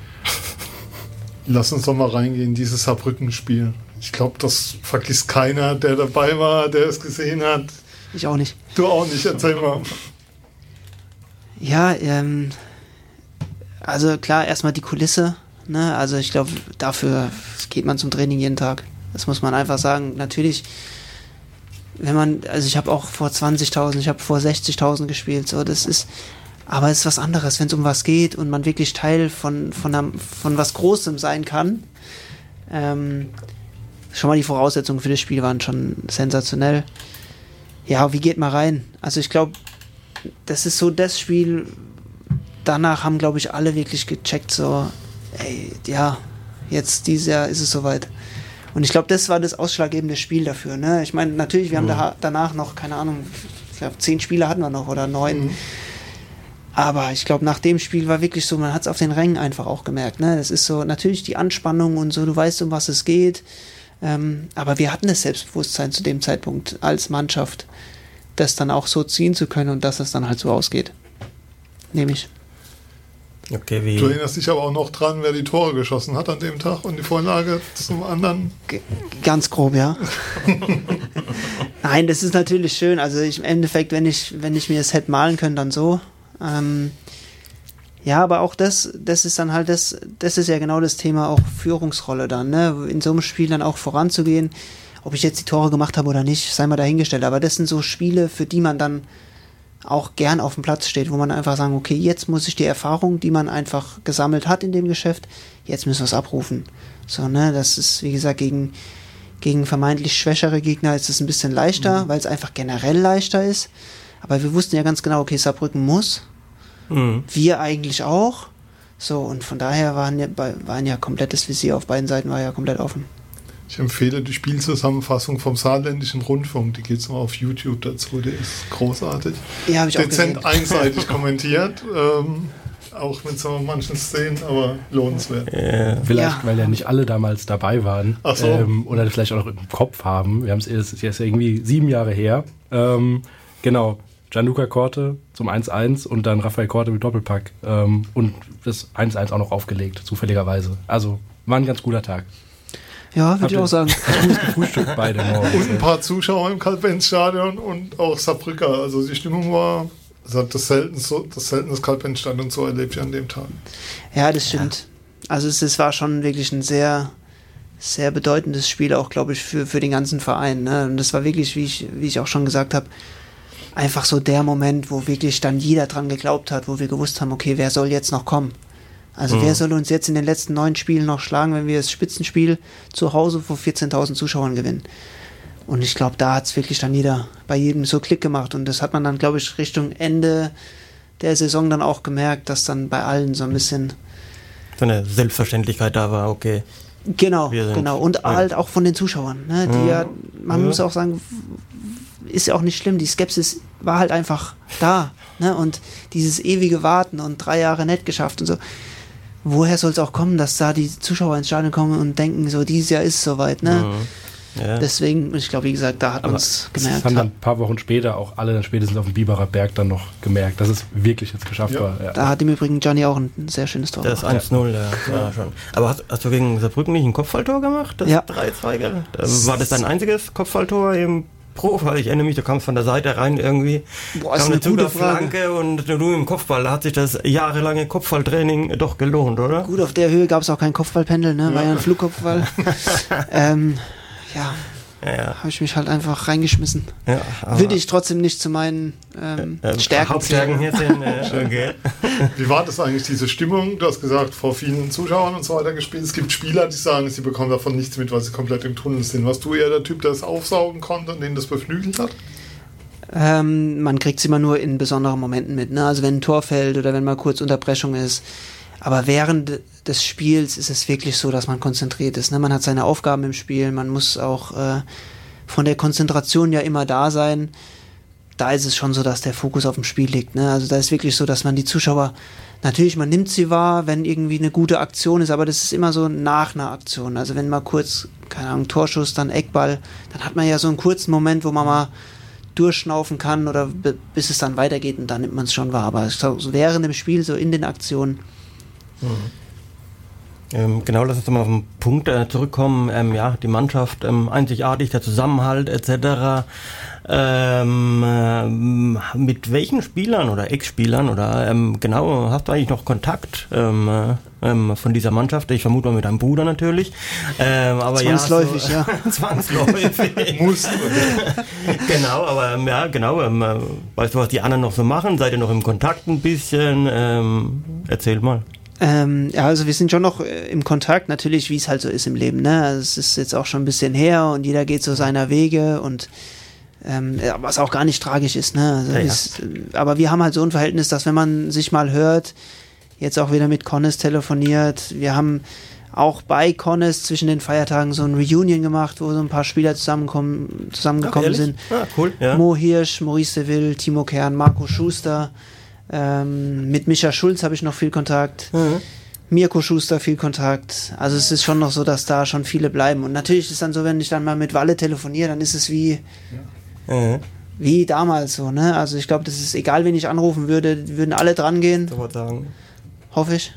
Lass uns doch mal reingehen, dieses Saarbrücken-Spiel. Ich glaube, das vergisst keiner, der dabei war, der es gesehen hat. Ich auch nicht. Du auch nicht, erzähl mal. Ja, also klar, erstmal die Kulisse, ne? Also ich glaube, dafür geht man zum Training jeden Tag. Das muss man einfach sagen. Natürlich, also ich habe auch vor 20.000, ich habe vor 60.000 gespielt, so, aber es ist was anderes, wenn es um was geht und man wirklich Teil von was Großem sein kann. Schon mal die Voraussetzungen für das Spiel waren schon sensationell. Ja, wie geht man rein? Also ich glaube, das ist so das Spiel, danach haben, glaube ich, alle wirklich gecheckt, so, ey, ja, jetzt dieses Jahr ist es soweit. Und ich glaube, das war das ausschlaggebende Spiel dafür, ne? Ich meine, natürlich, wir haben danach noch, keine Ahnung, ich glaube 10 Spiele hatten wir noch oder 9. Aber ich glaube, nach dem Spiel war wirklich so, man hat es auf den Rängen einfach auch gemerkt, ne? Das ist so, natürlich die Anspannung und so, du weißt, um was es geht. Aber wir hatten das Selbstbewusstsein zu dem Zeitpunkt als Mannschaft, das dann auch so ziehen zu können und dass es dann halt so ausgeht. Nehme ich. Okay, du erinnerst dich aber auch noch dran, wer die Tore geschossen hat an dem Tag und die Vorlage zum anderen? Ganz grob, ja. Nein, das ist natürlich schön. Also im Endeffekt, wenn ich mir das hätte malen können, dann so. Ja, aber auch das ist dann halt das ist ja genau das Thema auch Führungsrolle dann, ne? In so einem Spiel dann auch voranzugehen, ob ich jetzt die Tore gemacht habe oder nicht, sei mal dahingestellt, aber das sind so Spiele, für die man dann auch gern auf dem Platz steht, wo man einfach sagen, okay, jetzt muss ich die Erfahrung, die man einfach gesammelt hat in dem Geschäft, jetzt müssen wir es abrufen. So, ne, das ist, wie gesagt, gegen vermeintlich schwächere Gegner ist es ein bisschen leichter, weil es einfach generell leichter ist, aber wir wussten ja ganz genau, okay, Saarbrücken muss, wir eigentlich auch. So, und von daher waren ja komplettes Visier auf beiden Seiten, war ja komplett offen. Ich empfehle die Spielzusammenfassung vom Saarländischen Rundfunk, die geht mal auf YouTube dazu, die ist großartig. Ja, habe ich auch gesehen. Dezent einseitig kommentiert, auch mit so manchen Szenen, aber lohnenswert. Vielleicht, weil ja nicht alle damals dabei waren. Ach so. Oder vielleicht auch noch im Kopf haben. Das ist jetzt irgendwie 7 Jahre her. Genau. Gianluca Korte zum 1-1 und dann Raphael Korte mit Doppelpack und das 1-1 auch noch aufgelegt, zufälligerweise. Also war ein ganz guter Tag. Ja, würde ich auch sagen. Gut gefrühstückt beide morgens. Und ein paar Zuschauer im Karl-Benz-Stadion und auch Saarbrücker. Also die Stimmung war, das selten das Karl-Benz-Stadion so erlebt wie an dem Tag. Ja, das stimmt. Also es war schon wirklich ein sehr, sehr bedeutendes Spiel auch, glaube ich, für den ganzen Verein. Ne? Und das war wirklich, wie ich auch schon gesagt habe, einfach so der Moment, wo wirklich dann jeder dran geglaubt hat, wo wir gewusst haben, okay, wer soll jetzt noch kommen? Also wer soll uns jetzt in den letzten 9 Spielen noch schlagen, wenn wir das Spitzenspiel zu Hause vor 14.000 Zuschauern gewinnen? Und ich glaube, da hat es wirklich dann bei jedem so Klick gemacht. Und das hat man dann, glaube ich, Richtung Ende der Saison dann auch gemerkt, dass dann bei allen so ein bisschen so eine Selbstverständlichkeit da war, okay. Genau. Und halt auch von den Zuschauern. Ne? Die man muss auch sagen, ist ja auch nicht schlimm. Die Skepsis war halt einfach da. Ne? Und dieses ewige Warten und 3 Jahre nicht geschafft und so. Woher soll es auch kommen, dass da die Zuschauer ins Stadion kommen und denken, so dieses Jahr ist es soweit, ne? Ja. Deswegen, ich glaube, wie gesagt, da hat man es gemerkt. Das haben dann ein paar Wochen später auch alle dann spätestens auf dem Biberer Berg dann noch gemerkt, dass es wirklich jetzt geschafft war. Ja. Da hat im Übrigen Gianni auch ein sehr schönes Tor gemacht. Das 1-0, ja, schon. Aber hast du gegen Saarbrücken nicht ein Kopfballtor gemacht? Das 3-2, war das dein einziges Kopfballtor im Pro? Weil ich erinnere mich, du kamst von der Seite rein irgendwie. Boah, ist eine gute Flanke und du im Kopfball. Da hat sich das jahrelange Kopfballtraining doch gelohnt, oder? Gut, auf der Höhe gab es auch kein Kopfballpendel, ne? War ja ein Flugkopfball. Habe ich mich halt einfach reingeschmissen. Ja, würde ich trotzdem nicht zu meinen Stärken Hauptstärken hier sehen. Okay. Wie war das eigentlich, diese Stimmung? Du hast gesagt, vor vielen Zuschauern und so weiter gespielt. Es gibt Spieler, die sagen, sie bekommen davon nichts mit, weil sie komplett im Tunnel sind. Warst du eher der Typ, der es aufsaugen konnte und den das beflügelt hat? Man kriegt es immer nur in besonderen Momenten mit. Ne? Also wenn ein Tor fällt oder wenn mal kurz Unterbrechung ist. Aber während des Spiels ist es wirklich so, dass man konzentriert ist. Ne? Man hat seine Aufgaben im Spiel, man muss auch von der Konzentration ja immer da sein. Da ist es schon so, dass der Fokus auf dem Spiel liegt. Ne? Also da ist wirklich so, dass man die Zuschauer, natürlich, man nimmt sie wahr, wenn irgendwie eine gute Aktion ist, aber das ist immer so nach einer Aktion. Also wenn mal kurz, keine Ahnung, Torschuss, dann Eckball, dann hat man ja so einen kurzen Moment, wo man mal durchschnaufen kann oder bis es dann weitergeht und dann nimmt man es schon wahr. Aber so während dem Spiel, so in den Aktionen, genau, lass uns mal auf den Punkt zurückkommen. Die Mannschaft, einzigartig, der Zusammenhalt etc. Mit welchen Spielern oder Ex-Spielern oder genau hast du eigentlich noch Kontakt von dieser Mannschaft? Ich vermute mal mit deinem Bruder natürlich. Aber zwangsläufig, ja. Zwangsläufig. Muss. Genau, aber weißt du, was die anderen noch so machen? Seid ihr noch im Kontakt ein bisschen? Erzähl mal. Also wir sind schon noch im Kontakt, natürlich, wie es halt so ist im Leben, ne? Also es ist jetzt auch schon ein bisschen her und jeder geht so seiner Wege und was auch gar nicht tragisch ist, ne? Also aber wir haben halt so ein Verhältnis, dass wenn man sich mal hört, jetzt auch wieder mit Connes telefoniert, wir haben auch bei Connes zwischen den Feiertagen so ein Reunion gemacht, wo so ein paar Spieler zusammengekommen sind. Ah, cool, ja. Mo Hirsch, Maurice Deville, Timo Kern, Marco Schuster. Mit Micha Schulz habe ich noch viel Kontakt. Mirko Schuster viel Kontakt. Also es ist schon noch so, dass da schon viele bleiben. Und natürlich ist es dann so, wenn ich dann mal mit Walle telefoniere, dann ist es wie damals so. Ne? Also ich glaube, das ist egal, wen ich anrufen würde, würden alle dran gehen. Hoffe ich.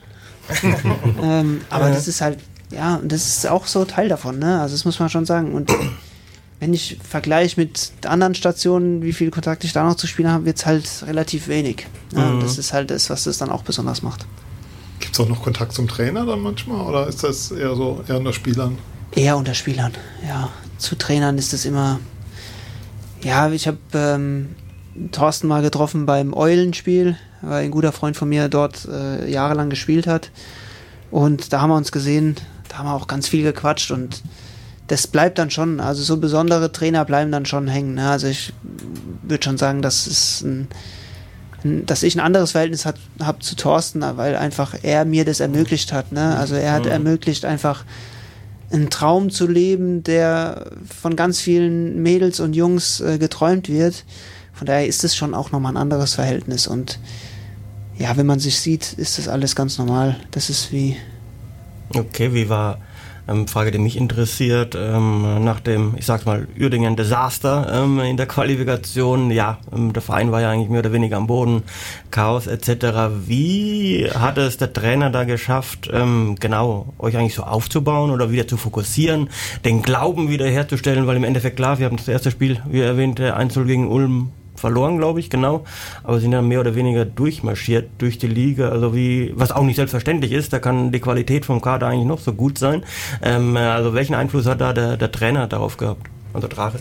Aber das ist halt, ja, und das ist auch so Teil davon. Ne? Also das muss man schon sagen. Und wenn ich vergleiche mit anderen Stationen, wie viel Kontakt ich da noch zu spielen habe, wird es halt relativ wenig. Ja, und das ist halt das, was das dann auch besonders macht. Gibt es auch noch Kontakt zum Trainer dann manchmal? Oder ist das eher unter Spielern? Eher unter Spielern, ja. Zu Trainern ist das immer... Ja, ich habe Thorsten mal getroffen beim Eulenspiel, weil ein guter Freund von mir dort jahrelang gespielt hat. Und da haben wir uns gesehen, da haben wir auch ganz viel gequatscht und das bleibt dann schon, also so besondere Trainer bleiben dann schon hängen. Ne? Also ich würde schon sagen, dass ich ein anderes Verhältnis habe zu Thorsten, weil einfach er mir das ermöglicht hat. Ne? Also er hat ermöglicht, einfach einen Traum zu leben, der von ganz vielen Mädels und Jungs geträumt wird. Von daher ist es schon auch nochmal ein anderes Verhältnis. Und ja, wenn man sich sieht, ist das alles ganz normal. Das ist wie... Okay, wie war... Frage, die mich interessiert, nach dem, ich sag's mal, Uerdingen-Desaster in der Qualifikation, ja, der Verein war ja eigentlich mehr oder weniger am Boden, Chaos etc. Wie hat es der Trainer da geschafft, genau, euch eigentlich so aufzubauen oder wieder zu fokussieren, den Glauben wieder herzustellen, weil im Endeffekt, klar, wir haben das erste Spiel, wie erwähnt, 1-0 gegen Ulm verloren, glaube ich, genau, aber sind dann mehr oder weniger durchmarschiert durch die Liga, also was auch nicht selbstverständlich ist, da kann die Qualität vom Kader eigentlich noch so gut sein. Also welchen Einfluss hat da der Trainer darauf gehabt, also Drache?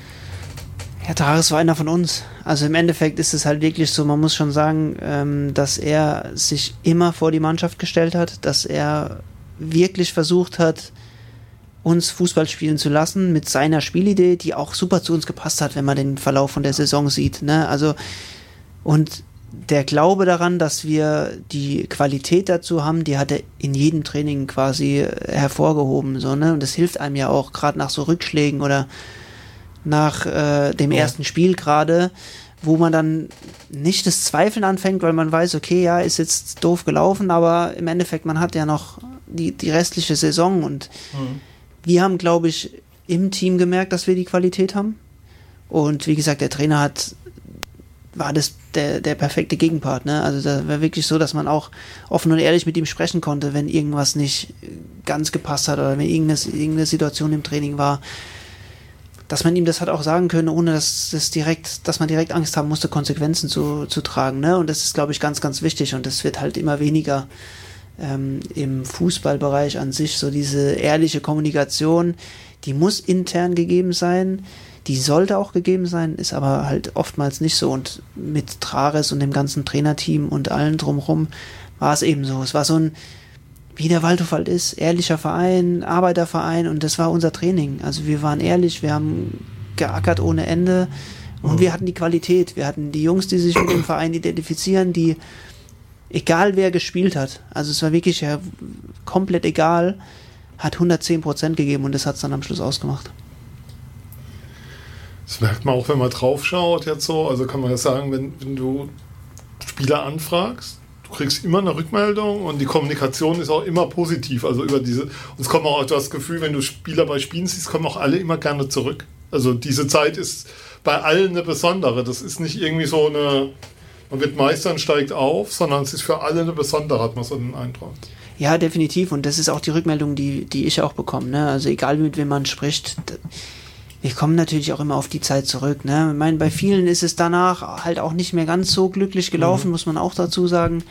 Ja, Draches war einer von uns. Also im Endeffekt ist es halt wirklich so, man muss schon sagen, dass er sich immer vor die Mannschaft gestellt hat, dass er wirklich versucht hat, uns Fußball spielen zu lassen mit seiner Spielidee, die auch super zu uns gepasst hat, wenn man den Verlauf von der Saison sieht. Ne? Also, und der Glaube daran, dass wir die Qualität dazu haben, die hat er in jedem Training quasi hervorgehoben. So, ne? Und das hilft einem ja auch, gerade nach so Rückschlägen oder nach dem ersten Spiel gerade, wo man dann nicht das Zweifeln anfängt, weil man weiß, okay, ja, ist jetzt doof gelaufen, aber im Endeffekt, man hat ja noch die restliche Saison und wir haben, glaube ich, im Team gemerkt, dass wir die Qualität haben und wie gesagt, der Trainer war das der perfekte Gegenpart, ne? Also da war wirklich so, dass man auch offen und ehrlich mit ihm sprechen konnte, wenn irgendwas nicht ganz gepasst hat oder wenn irgendeine Situation im Training war, dass man ihm das hat auch sagen können, ohne dass man direkt Angst haben musste, Konsequenzen zu tragen, ne? Und das ist, glaube ich, ganz, ganz wichtig und das wird halt immer weniger im Fußballbereich an sich, so diese ehrliche Kommunikation, die muss intern gegeben sein, die sollte auch gegeben sein, ist aber halt oftmals nicht so und mit Trares und dem ganzen Trainerteam und allen drumherum war es eben so. Es war so ein, wie der Waldhof halt ist, ehrlicher Verein, Arbeiterverein und das war unser Training. Also wir waren ehrlich, wir haben geackert ohne Ende und wir hatten die Qualität. Wir hatten die Jungs, die sich mit dem Verein identifizieren, die, egal wer gespielt hat, also es war wirklich ja komplett egal, hat 110% gegeben und das hat es dann am Schluss ausgemacht. Das merkt man auch, wenn man drauf schaut jetzt so, also kann man ja sagen, wenn du Spieler anfragst, du kriegst immer eine Rückmeldung und die Kommunikation ist auch immer positiv. Also über diese, und es kommt auch das Gefühl, wenn du Spieler bei Spielen siehst, kommen auch alle immer gerne zurück. Also diese Zeit ist bei allen eine besondere. Das ist nicht irgendwie so eine, man wird Meister und steigt auf, sondern es ist für alle eine besondere, hat man so den Eindruck. Ja, definitiv. Und das ist auch die Rückmeldung, die ich auch bekomme. Ne? Also egal mit wem man spricht, wir kommen natürlich auch immer auf die Zeit zurück. Ne? Ich meine, bei vielen ist es danach halt auch nicht mehr ganz so glücklich gelaufen, muss man auch dazu sagen.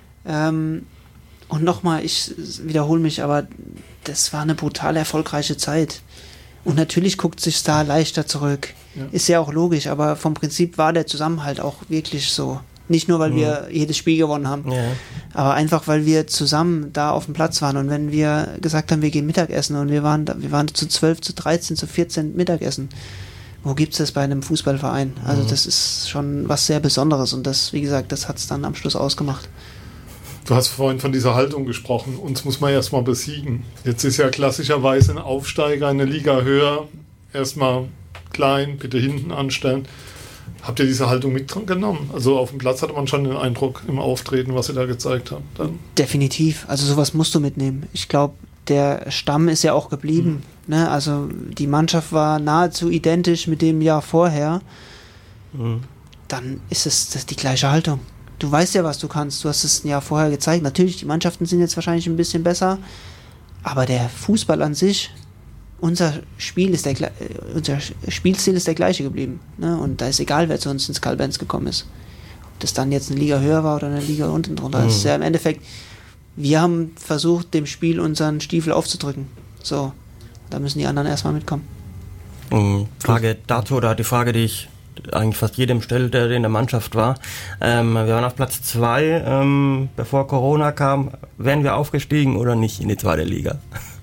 Und nochmal, ich wiederhole mich, aber das war eine brutal erfolgreiche Zeit. Und natürlich guckt sich da leichter zurück. Ja. Ist ja auch logisch, aber vom Prinzip war der Zusammenhalt auch wirklich so. Nicht nur, weil wir jedes Spiel gewonnen haben, aber einfach, weil wir zusammen da auf dem Platz waren. Und wenn wir gesagt haben, wir gehen Mittagessen und wir waren zu 12, zu 13, zu 14 Mittagessen. Wo gibt's das bei einem Fußballverein? Also das ist schon was sehr Besonderes und das, wie gesagt, das hat's dann am Schluss ausgemacht. Du hast vorhin von dieser Haltung gesprochen, uns muss man erstmal besiegen. Jetzt ist ja klassischerweise ein Aufsteiger eine Liga höher, erstmal klein, bitte hinten anstellen. Habt ihr diese Haltung mitgenommen? Also auf dem Platz hatte man schon den Eindruck im Auftreten, was ihr da gezeigt habt. Dann. Definitiv, also sowas musst du mitnehmen. Ich glaube, der Stamm ist ja auch geblieben. Ne? Also die Mannschaft war nahezu identisch mit dem Jahr vorher. Dann ist das die gleiche Haltung. Du weißt ja, was du kannst. Du hast es ein Jahr vorher gezeigt. Natürlich, die Mannschaften sind jetzt wahrscheinlich ein bisschen besser, aber der Fußball an sich, unser Spielstil ist der gleiche geblieben. Ne? Und da ist egal, wer zu uns ins Karl-Benz gekommen ist. Ob das dann jetzt eine Liga höher war oder eine Liga unten drunter. Das ist ja im Endeffekt, wir haben versucht, dem Spiel unseren Stiefel aufzudrücken. So, da müssen die anderen erstmal mitkommen. Frage dazu, oder die Frage, die ich eigentlich fast jedem stelle, der in der Mannschaft war. Wir waren auf Platz 2, bevor Corona kam. Wären wir aufgestiegen oder nicht in die zweite Liga?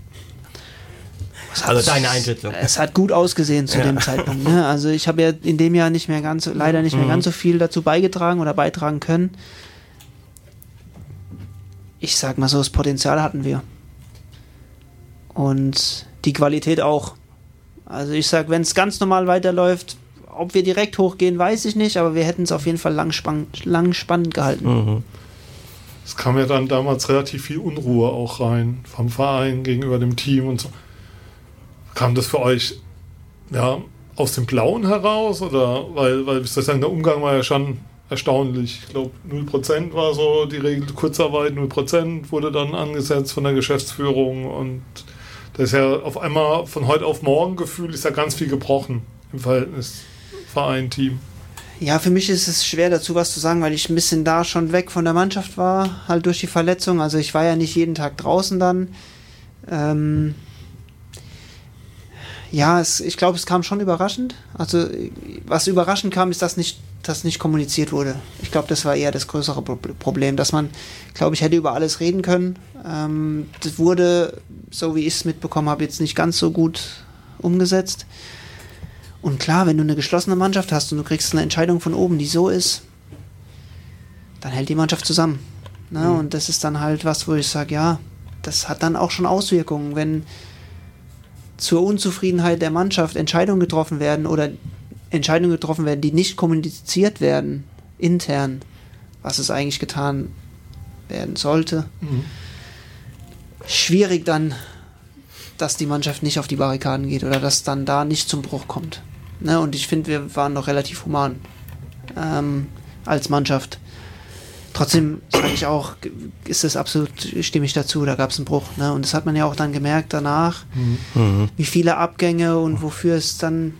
Also deine Einschätzung. Es hat gut ausgesehen zu dem Zeitpunkt. Ne? Also ich habe ja in dem Jahr leider nicht mehr ganz so viel dazu beitragen können. Ich sag mal so, das Potenzial hatten wir. Und die Qualität auch. Also ich sag, wenn es ganz normal weiterläuft, ob wir direkt hochgehen, weiß ich nicht, aber wir hätten es auf jeden Fall lang spannend gehalten. Es kam ja dann damals relativ viel Unruhe auch rein, vom Verein gegenüber dem Team und so. Kam das für euch aus dem Blauen heraus? Oder weil ich soll sagen, der Umgang war ja schon erstaunlich. Ich glaube, 0% war so die Regel, Kurzarbeit, 0% wurde dann angesetzt von der Geschäftsführung und da ist ja auf einmal von heute auf morgen gefühlt, ist ja ganz viel gebrochen im Verhältnis Verein-Team. Ja, für mich ist es schwer dazu was zu sagen, weil ich ein bisschen da schon weg von der Mannschaft war, halt durch die Verletzung. Also ich war ja nicht jeden Tag draußen dann. Ich glaube, es kam schon überraschend. Also was überraschend kam, ist, dass nicht kommuniziert wurde. Ich glaube, das war eher das größere Problem, dass man, glaube ich, hätte über alles reden können. Das wurde, so wie ich es mitbekommen habe, jetzt nicht ganz so gut umgesetzt. Und klar, wenn du eine geschlossene Mannschaft hast und du kriegst eine Entscheidung von oben, die so ist, dann hält die Mannschaft zusammen. Ne? Und das ist dann halt was, wo ich sage, ja, das hat dann auch schon Auswirkungen, wenn zur Unzufriedenheit der Mannschaft Entscheidungen getroffen werden oder Entscheidungen getroffen werden, die nicht kommuniziert werden, intern, was es eigentlich getan werden sollte. Schwierig dann, dass die Mannschaft nicht auf die Barrikaden geht oder dass dann da nicht zum Bruch kommt. Ne? Und ich finde, wir waren noch relativ human als Mannschaft. Trotzdem sage ich auch, ist das absolut, stimme ich dazu, da gab es einen Bruch. Ne? Und das hat man ja auch dann gemerkt danach, wie viele Abgänge und wofür es dann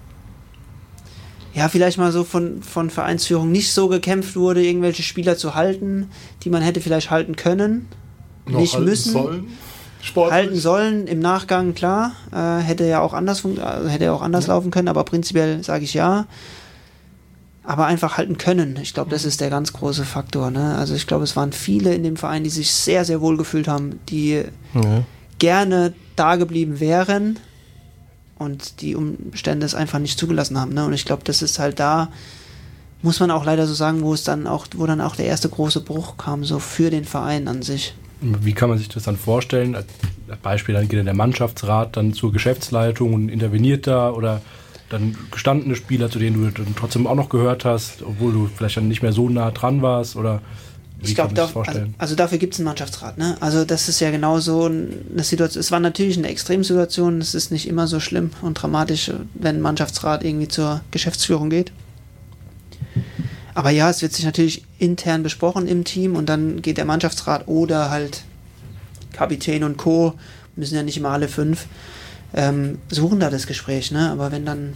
ja vielleicht mal so von Vereinsführung nicht so gekämpft wurde, irgendwelche Spieler zu halten, die man hätte vielleicht halten können, noch nicht halten müssen. Halten sollen im Nachgang, klar, hätte ja auch anders laufen können, aber prinzipiell sage ich ja. Aber einfach halten können. Ich glaube, das ist der ganz große Faktor. Ne? Also ich glaube, es waren viele in dem Verein, die sich sehr, sehr wohl gefühlt haben, die gerne da geblieben wären und die Umstände es einfach nicht zugelassen haben. Ne? Und ich glaube, das ist halt da, muss man auch leider so sagen, wo dann auch der erste große Bruch kam, so für den Verein an sich. Wie kann man sich das dann vorstellen? Als Beispiel, dann geht der Mannschaftsrat dann zur Geschäftsleitung und interveniert da oder dann gestandene Spieler, zu denen du dann trotzdem auch noch gehört hast, obwohl du vielleicht dann nicht mehr so nah dran warst oder wie kann man sich das vorstellen? Also dafür gibt es einen Mannschaftsrat. Ne? Also das ist ja genau so eine Situation. Es war natürlich eine Extremsituation. Es ist nicht immer so schlimm und dramatisch, wenn ein Mannschaftsrat irgendwie zur Geschäftsführung geht. Aber ja, es wird sich natürlich intern besprochen im Team und dann geht der Mannschaftsrat oder halt Kapitän und Co. müssen ja nicht immer alle 5 suchen da das Gespräch, ne? Aber wenn dann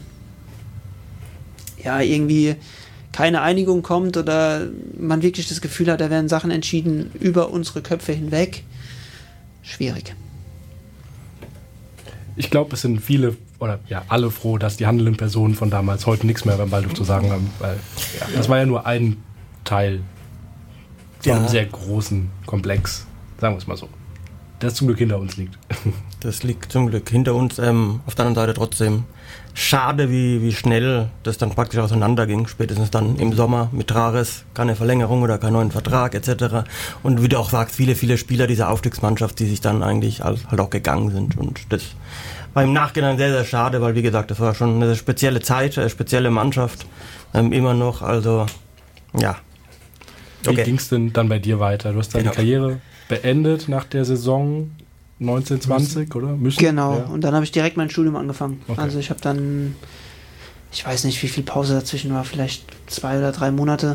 ja irgendwie keine Einigung kommt oder man wirklich das Gefühl hat, da werden Sachen entschieden über unsere Köpfe hinweg, schwierig. Ich glaube, es sind viele oder ja alle froh, dass die handelnden Personen von damals heute nichts mehr beim Waldhof zu sagen haben, weil das war ja nur ein Teil von einem sehr großen Komplex, sagen wir es mal so. Das zum Glück hinter uns liegt. Das liegt zum Glück hinter uns. Auf der anderen Seite trotzdem schade, wie schnell das dann praktisch auseinanderging. Spätestens dann im Sommer mit Trares, keine Verlängerung oder keinen neuen Vertrag etc. Und wie du auch sagst, viele Spieler dieser Aufstiegsmannschaft, die sich dann eigentlich halt auch gegangen sind. Und das war im Nachhinein sehr, sehr schade, weil wie gesagt, das war schon eine spezielle Zeit, eine spezielle Mannschaft. Immer noch, also ja. Okay. Wie ging es denn dann bei dir weiter? Du hast deine Karriere beendet nach der Saison 1920, oder? Genau, ja. Und dann habe ich direkt mein Studium angefangen. Okay. Also ich habe dann, ich weiß nicht, wie viel Pause dazwischen war, vielleicht 2 oder 3 Monate.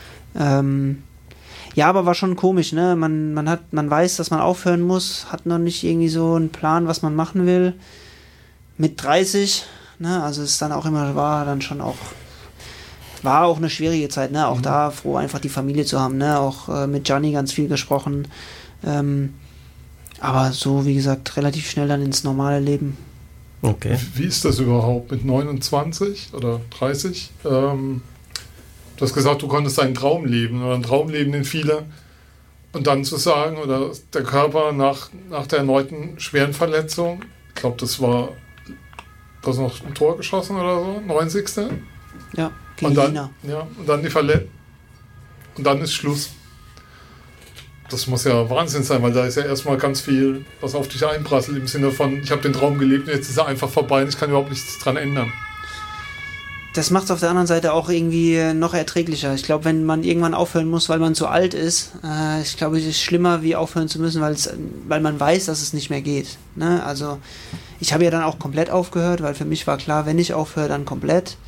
Ja, aber war schon komisch, ne? Man weiß, dass man aufhören muss, hat noch nicht irgendwie so einen Plan, was man machen will. Mit 30, ne? Also es ist dann auch immer, war auch eine schwierige Zeit, ne? Auch da froh, einfach die Familie zu haben, ne? Auch mit Gianni ganz viel gesprochen. Aber so, wie gesagt, relativ schnell dann ins normale Leben. Okay. Wie ist das überhaupt mit 29 oder 30? Du hast gesagt, du konntest einen Traum leben oder einen Traum leben, den viele. Und dann zu sagen, oder der Körper nach der erneuten schweren Verletzung, ich glaube, das war noch ein Tor geschossen oder so, 90. Ja, gegen China. Und dann die Verletzung. Und dann ist Schluss. Das muss ja Wahnsinn sein, weil da ist ja erstmal ganz viel, was auf dich einprasselt, im Sinne von, ich habe den Traum gelebt und jetzt ist er einfach vorbei und ich kann überhaupt nichts dran ändern. Das macht es auf der anderen Seite auch irgendwie noch erträglicher. Ich glaube, wenn man irgendwann aufhören muss, weil man zu alt ist, ich glaube, es ist schlimmer, wie aufhören zu müssen, weil man weiß, dass es nicht mehr geht. Ne? Also ich habe ja dann auch komplett aufgehört, weil für mich war klar, wenn ich aufhöre, dann komplett.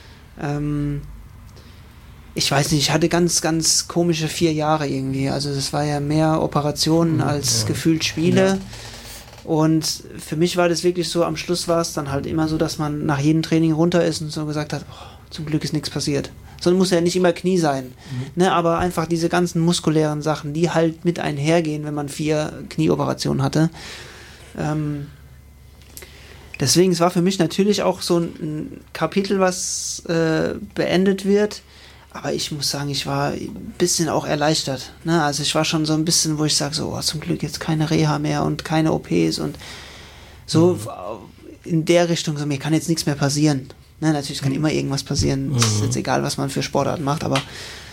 Ich weiß nicht, ich hatte ganz, ganz komische 4 Jahre irgendwie. Also das war ja mehr Operationen als gefühlt Spiele. Ja. Und für mich war das wirklich so, am Schluss war es dann halt immer so, dass man nach jedem Training runter ist und so gesagt hat, zum Glück ist nichts passiert. Sondern muss ja nicht immer Knie sein. Ne, aber einfach diese ganzen muskulären Sachen, die halt mit einhergehen, wenn man 4 Knieoperationen hatte. Deswegen, es war für mich natürlich auch so ein Kapitel, was beendet wird. Aber ich muss sagen, ich war ein bisschen auch erleichtert. Ne? Also ich war schon so ein bisschen, wo ich sage, so, zum Glück jetzt keine Reha mehr und keine OPs und so in der Richtung, so mir kann jetzt nichts mehr passieren. Ne? Natürlich kann immer irgendwas passieren. Es ist jetzt egal, was man für Sportarten macht, aber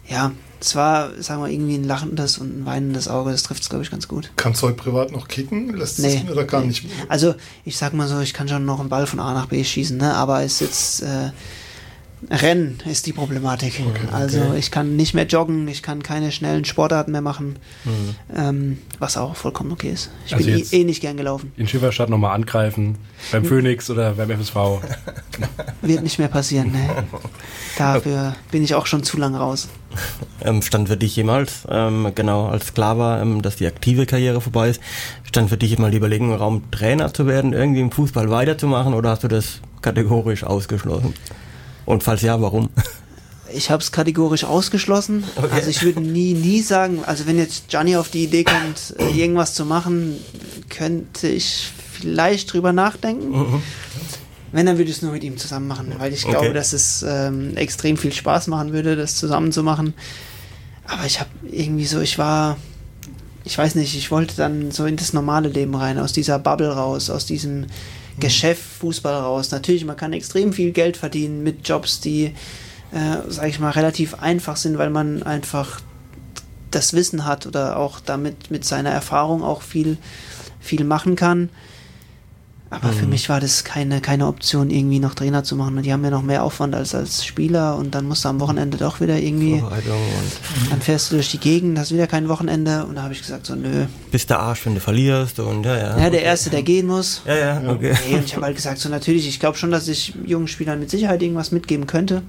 Ja, es war, sagen wir, irgendwie ein lachendes und ein weinendes Auge, das trifft es, glaube ich, ganz gut. Kannst du heute privat noch kicken? Lässt es Nee, oder gar nee. nicht? Also, ich sag mal so, ich kann schon noch einen Ball von A nach B schießen, ne? Aber es ist jetzt Rennen ist die Problematik. Okay. Also ich kann nicht mehr joggen, ich kann keine schnellen Sportarten mehr machen, was auch vollkommen okay ist. Ich Also bin jetzt nicht gern gelaufen. In Schifferstadt nochmal angreifen, beim Phoenix oder beim FSV. Wird nicht mehr passieren, ne? Dafür bin ich auch schon zu lang raus. Stand für dich jemals, genau, als klar war, dass die aktive Karriere vorbei ist, stand für dich mal die Überlegung, Raum Trainer zu werden, irgendwie im Fußball weiterzumachen, oder hast du das kategorisch ausgeschlossen? Und falls ja, warum? Ich habe es kategorisch ausgeschlossen. Okay. Also ich würde nie sagen, also wenn jetzt Gianni auf die Idee kommt, irgendwas zu machen, könnte ich vielleicht drüber nachdenken. Wenn, dann würde ich es nur mit ihm zusammen machen, weil ich glaube, dass es extrem viel Spaß machen würde, das zusammen zu machen. Aber ich habe irgendwie so, ich weiß nicht, ich wollte dann so in das normale Leben rein, aus dieser Bubble raus, aus diesem Geschäft Fußball raus. Natürlich, man kann extrem viel Geld verdienen mit Jobs, die, sage ich mal, relativ einfach sind, weil man einfach das Wissen hat oder auch damit mit seiner Erfahrung auch viel machen kann. Aber für mich war das keine Option, irgendwie noch Trainer zu machen. Und die haben ja noch mehr Aufwand als Spieler und dann musst du am Wochenende doch wieder irgendwie, dann fährst du durch die Gegend, hast wieder kein Wochenende und da habe ich gesagt so, nö. Bist der Arsch, wenn du verlierst und ja. Ja, der Erste, der gehen muss. Ja, okay. Nee, und ich habe halt gesagt, so natürlich, ich glaube schon, dass ich jungen Spielern mit Sicherheit irgendwas mitgeben könnte.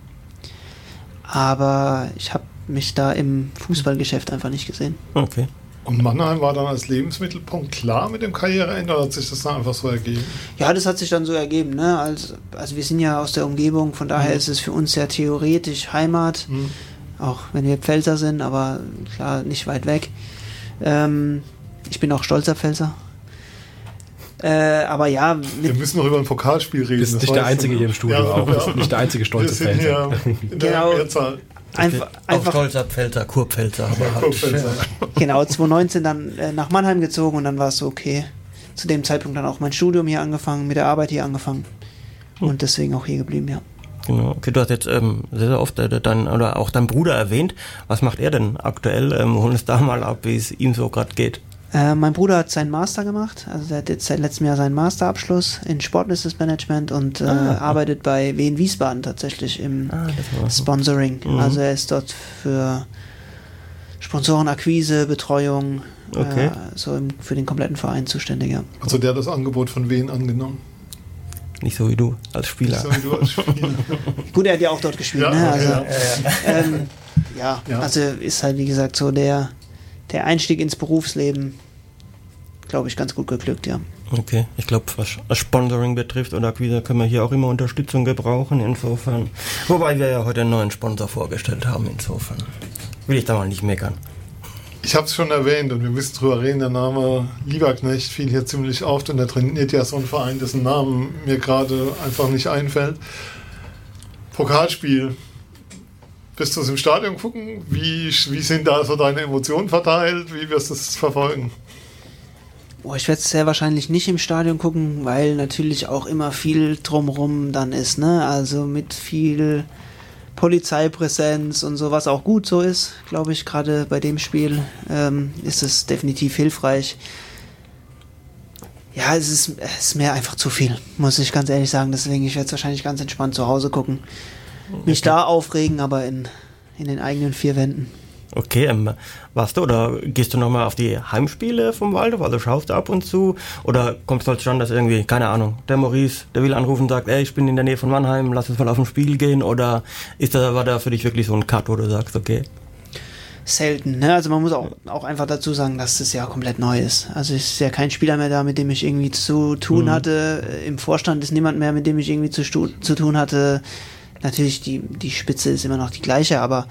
Aber ich habe mich da im Fußballgeschäft einfach nicht gesehen. Okay. Und Mannheim war dann als Lebensmittelpunkt klar mit dem Karriereende oder hat sich das dann einfach so ergeben? Ja, das hat sich dann so ergeben, ne? Also wir sind ja aus der Umgebung, von daher ist es für uns ja theoretisch Heimat, auch wenn wir Pfälzer sind, aber klar, nicht weit weg. Ich bin auch stolzer Pfälzer. Aber ja, wir müssen noch über ein Pokalspiel reden. Bist nicht der Einzige hier im Studio auch. Bist nicht der einzige stolze Pfälzer. In der Mehrzahl. Einfach stolzer Pfälzer, Kurpfälzer. Genau, 2019 dann nach Mannheim gezogen und dann war es so okay. Zu dem Zeitpunkt dann auch mein Studium hier angefangen, mit der Arbeit hier angefangen und deswegen auch hier geblieben, ja. Genau. Okay, du hast jetzt sehr oft oder auch deinen Bruder erwähnt. Was macht er denn aktuell? Hol uns da mal ab, wie es ihm so gerade geht. Mein Bruder hat seinen Master gemacht, also er hat jetzt seit letztem Jahr seinen Masterabschluss in Sportwissensmanagement und arbeitet bei Wien Wiesbaden tatsächlich im Sponsoring. Also er ist dort für Sponsorenakquise, Betreuung, für den kompletten Verein zuständig. Ja. Also der hat das Angebot von Wien angenommen? Nicht so wie du als Spieler. Nicht so wie du als Spieler. Gut, er hat ja auch dort gespielt. Ja, ne? okay. Also ist halt wie gesagt so der Einstieg ins Berufsleben, glaube ich, ganz gut geglückt, ja. Okay, ich glaube, was Sponsoring betrifft oder Akquise, können wir hier auch immer Unterstützung gebrauchen, insofern. Wobei wir ja heute einen neuen Sponsor vorgestellt haben, insofern. Will ich da mal nicht meckern. Ich habe es schon erwähnt und wir müssen drüber reden, der Name Lieberknecht fiel hier ziemlich oft und er trainiert ja so einen Verein, dessen Namen mir gerade einfach nicht einfällt. Pokalspiel. Wirst du es im Stadion gucken? Wie sind da so deine Emotionen verteilt? Wie wirst du es verfolgen? Ich werde es sehr wahrscheinlich nicht im Stadion gucken, weil natürlich auch immer viel drumrum dann ist, ne? Also mit viel Polizeipräsenz und so, was auch gut so ist, glaube ich, gerade bei dem Spiel ist es definitiv hilfreich. Ja, es ist mir einfach zu viel, muss ich ganz ehrlich sagen. Deswegen, ich werde es wahrscheinlich ganz entspannt zu Hause gucken. Mich da aufregen, aber in den eigenen vier Wänden. Okay, warst du oder gehst du nochmal auf die Heimspiele vom Waldhof? Also schaust du ab und zu? Oder kommt es halt schon, dass irgendwie, keine Ahnung, der Maurice, der will anrufen und sagt, ey, ich bin in der Nähe von Mannheim, lass uns mal auf ein Spiel gehen? Oder war da für dich wirklich so ein Cut, wo du sagst, okay? Selten, ne? Also man muss auch einfach dazu sagen, dass das ja komplett neu ist. Also es ist ja kein Spieler mehr da, mit dem ich irgendwie zu tun hatte. Im Vorstand ist niemand mehr, mit dem ich irgendwie zu tun hatte. Natürlich, die Spitze ist immer noch die gleiche, aber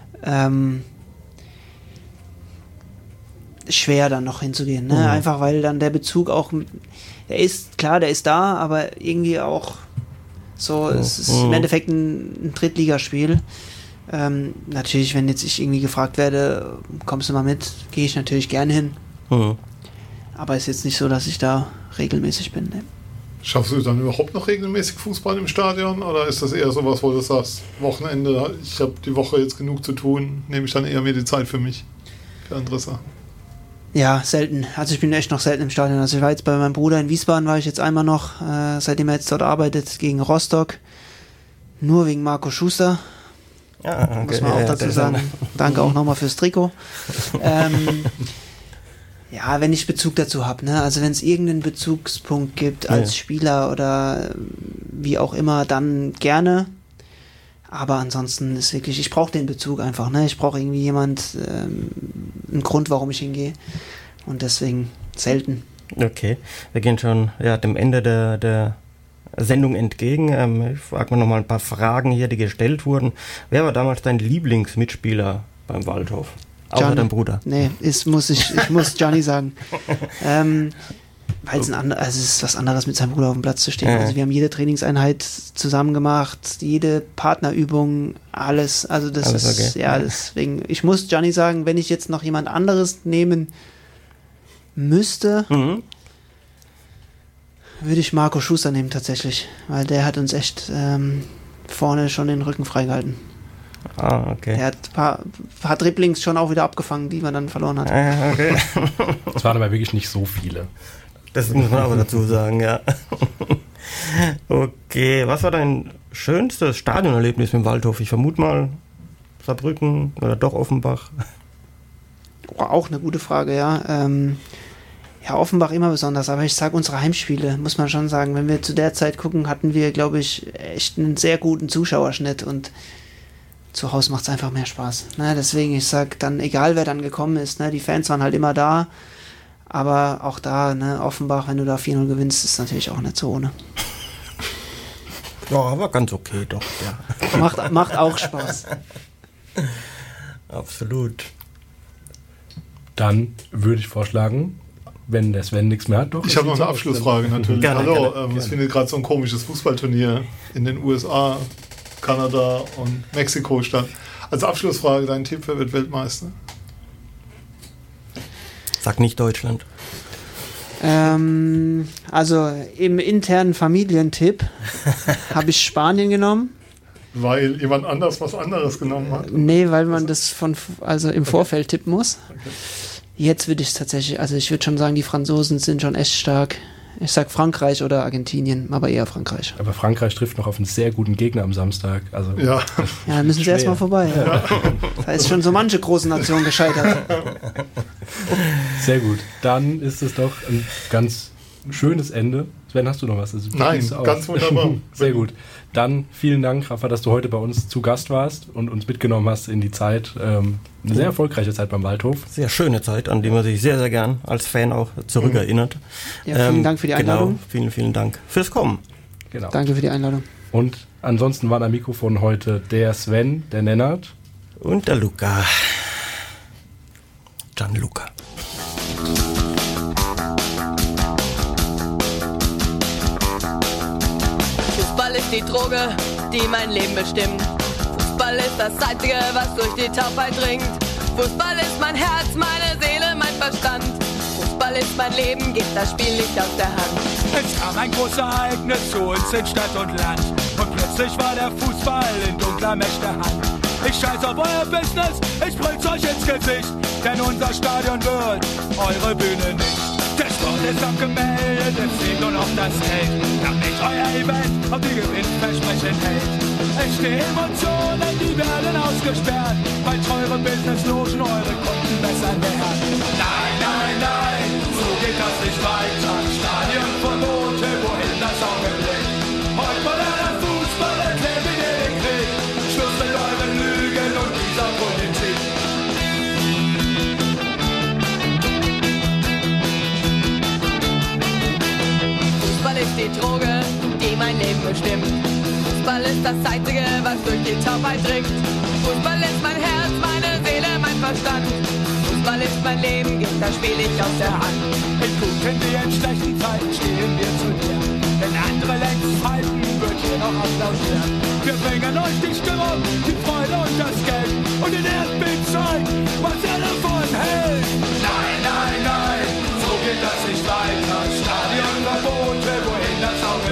schwer dann noch hinzugehen, ne? Einfach weil dann der Bezug auch, der ist da, aber irgendwie auch so, es ist im Endeffekt ein Drittligaspiel. Natürlich, wenn jetzt ich irgendwie gefragt werde, kommst du mal mit, gehe ich natürlich gerne hin. Aber es ist jetzt nicht so, dass ich da regelmäßig bin, ne? Schaffst du dann überhaupt noch regelmäßig Fußball im Stadion oder ist das eher sowas, wo du sagst, Wochenende, ich habe die Woche jetzt genug zu tun, nehme ich dann eher mir die Zeit für mich, für andere Sachen? Ja, selten. Also ich bin echt noch selten im Stadion. Also ich war jetzt bei meinem Bruder in Wiesbaden, war ich jetzt einmal noch, seitdem er jetzt dort arbeitet, gegen Rostock. Nur wegen Marco Schuster. Ja, okay. Muss man auch dazu sagen. Danke auch nochmal fürs Trikot. Ja, wenn ich Bezug dazu habe, ne? Also wenn es irgendeinen Bezugspunkt gibt als Spieler oder wie auch immer, dann gerne. Aber ansonsten ist wirklich, ich brauche den Bezug einfach, ne? Ich brauche irgendwie einen Grund, warum ich hingehe. Und deswegen selten. Okay, wir gehen schon dem Ende der Sendung entgegen. Ich frage mal nochmal ein paar Fragen hier, die gestellt wurden. Wer war damals dein Lieblingsmitspieler beim Waldhof? Außer dein Bruder. Nee, ich muss Gianni sagen. Weil es ist was anderes, mit seinem Bruder auf dem Platz zu stehen. Ja. Also wir haben jede Trainingseinheit zusammen gemacht, jede Partnerübung, alles. Also das alles ist, okay. Deswegen, ich muss Gianni sagen, wenn ich jetzt noch jemand anderes nehmen müsste, würde ich Marco Schuster nehmen tatsächlich. Weil der hat uns echt vorne schon den Rücken freigehalten. Ah, okay. Er hat ein paar Dribblings schon auch wieder abgefangen, die man dann verloren hat. Okay. Es waren aber wirklich nicht so viele. Das muss man aber dazu sagen, ja. Okay, was war dein schönstes Stadionerlebnis mit dem Waldhof? Ich vermute mal Saarbrücken oder doch Offenbach. Auch eine gute Frage, ja. Ja, Offenbach immer besonders, aber ich sage, unsere Heimspiele, muss man schon sagen, wenn wir zu der Zeit gucken, hatten wir, glaube ich, echt einen sehr guten Zuschauerschnitt und zu Hause macht es einfach mehr Spaß. Ne? Deswegen, ich sag dann, egal wer dann gekommen ist, ne? Die Fans waren halt immer da, aber auch da, ne? Offenbach, wenn du da 4-0 gewinnst, ist natürlich auch nicht so ohne. Ja, aber ganz okay doch, ja. Macht auch Spaß. Absolut. Dann würde ich vorschlagen, wenn der Sven nichts mehr hat, doch. Ich habe noch eine Abschlussfrage natürlich. Gerne, Hallo, es findet gerade so ein komisches Fußballturnier in den USA, Kanada und Mexiko statt. Als Abschlussfrage, dein Tipp, wer wird Weltmeister? Sag nicht Deutschland. Also im internen Familientipp habe ich Spanien genommen. Weil jemand anders was anderes genommen hat? Nee, weil man das im Vorfeld tippen muss. Okay. Jetzt würde ich es tatsächlich, also ich würde schon sagen, die Franzosen sind schon echt stark. Ich sag Frankreich oder Argentinien, aber eher Frankreich. Aber Frankreich trifft noch auf einen sehr guten Gegner am Samstag. Also ja, dann müssen sie erstmal vorbei. Ja. Da ist schon so manche große Nation gescheitert. Sehr gut. Dann ist es doch ein ganz schönes Ende. Sven, hast du noch was? Also, nein, ganz wunderbar. Sehr gut. Dann vielen Dank, Rafa, dass du heute bei uns zu Gast warst und uns mitgenommen hast in die Zeit. Eine sehr erfolgreiche Zeit beim Waldhof. Sehr schöne Zeit, an die man sich sehr, sehr gern als Fan auch zurückerinnert. Ja, vielen Dank für die Einladung. Genau, vielen Dank fürs Kommen. Genau. Danke für die Einladung. Und ansonsten waren am Mikrofon heute der Sven, der Nennert und der Luca. Gianluca. Fußball ist die Droge, die mein Leben bestimmt. Fußball ist das Einzige, was durch die Taubheit dringt. Fußball ist mein Herz, meine Seele, mein Verstand. Fußball ist mein Leben, gibt das Spiel nicht aus der Hand. Es kam ein großes Ereignis zu uns in Stadt und Land. Und plötzlich war der Fußball in dunkler Mächte Hand. Ich scheiß auf euer Business, ich brüll's euch ins Gesicht. Denn unser Stadion wird eure Bühne nicht. Der Sport ist abgemeldet, es fehlt nur noch das Geld, damit euer Event auf die Gewinnversprechen hält. Echte Emotionen, die werden ausgesperrt, weil teure Businesslogen eure Kunden bessern werden. Nein, nein, nein, so geht das nicht weiter. Stadionverbote, wohin das Auge blickt. Heute moderner Fußball erklärt, wie ihr den Krieg. Schluss mit euren Lügen und dieser Politik. Fußball ist die Droge, die mein Leben bestimmt. Fußball ist das Einzige, was durch die Taubheit dringt. Fußball ist mein Herz, meine Seele, mein Verstand. Fußball ist mein Leben, gibt das Spiel nicht aus der Hand. In guten wie in schlechten Zeiten stehen wir zu dir. Wenn andere längst falten, wird hier noch applaudiert. Wir bringen euch die Stimmung, die Freude und das Geld. Und in Erdbeet zeigen, was er davon hält. Nein, nein, nein, so geht das nicht weiter. Stadionverbote, wohin das Auge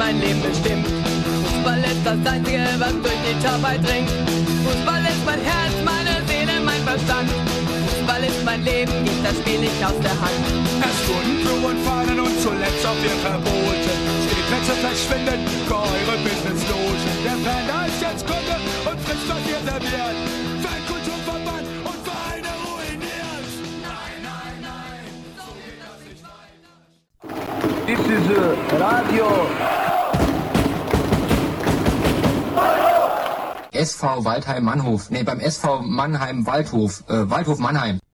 mein Leben bestimmt. Fußball ist das Einzige, was durch die Tapet dringt. Fußball ist mein Herz, meine Seele, mein Verstand. Fußball ist mein Leben, gibt das Spiel nicht aus der Hand. Es wurden Blumen und Fahnen und zuletzt auch wir verboten. Stehplätze verschwinden, geheure Business-Logen. Der Fan da ist jetzt Kunde und frisst, was ihr serviert. Fankulturverband und Vereine ruiniert. Nein, nein, nein, so geht das nicht weiter. This is Radio. SV Waldheim Mannhof. Nee, beim SV Mannheim Waldhof. Waldhof Mannheim.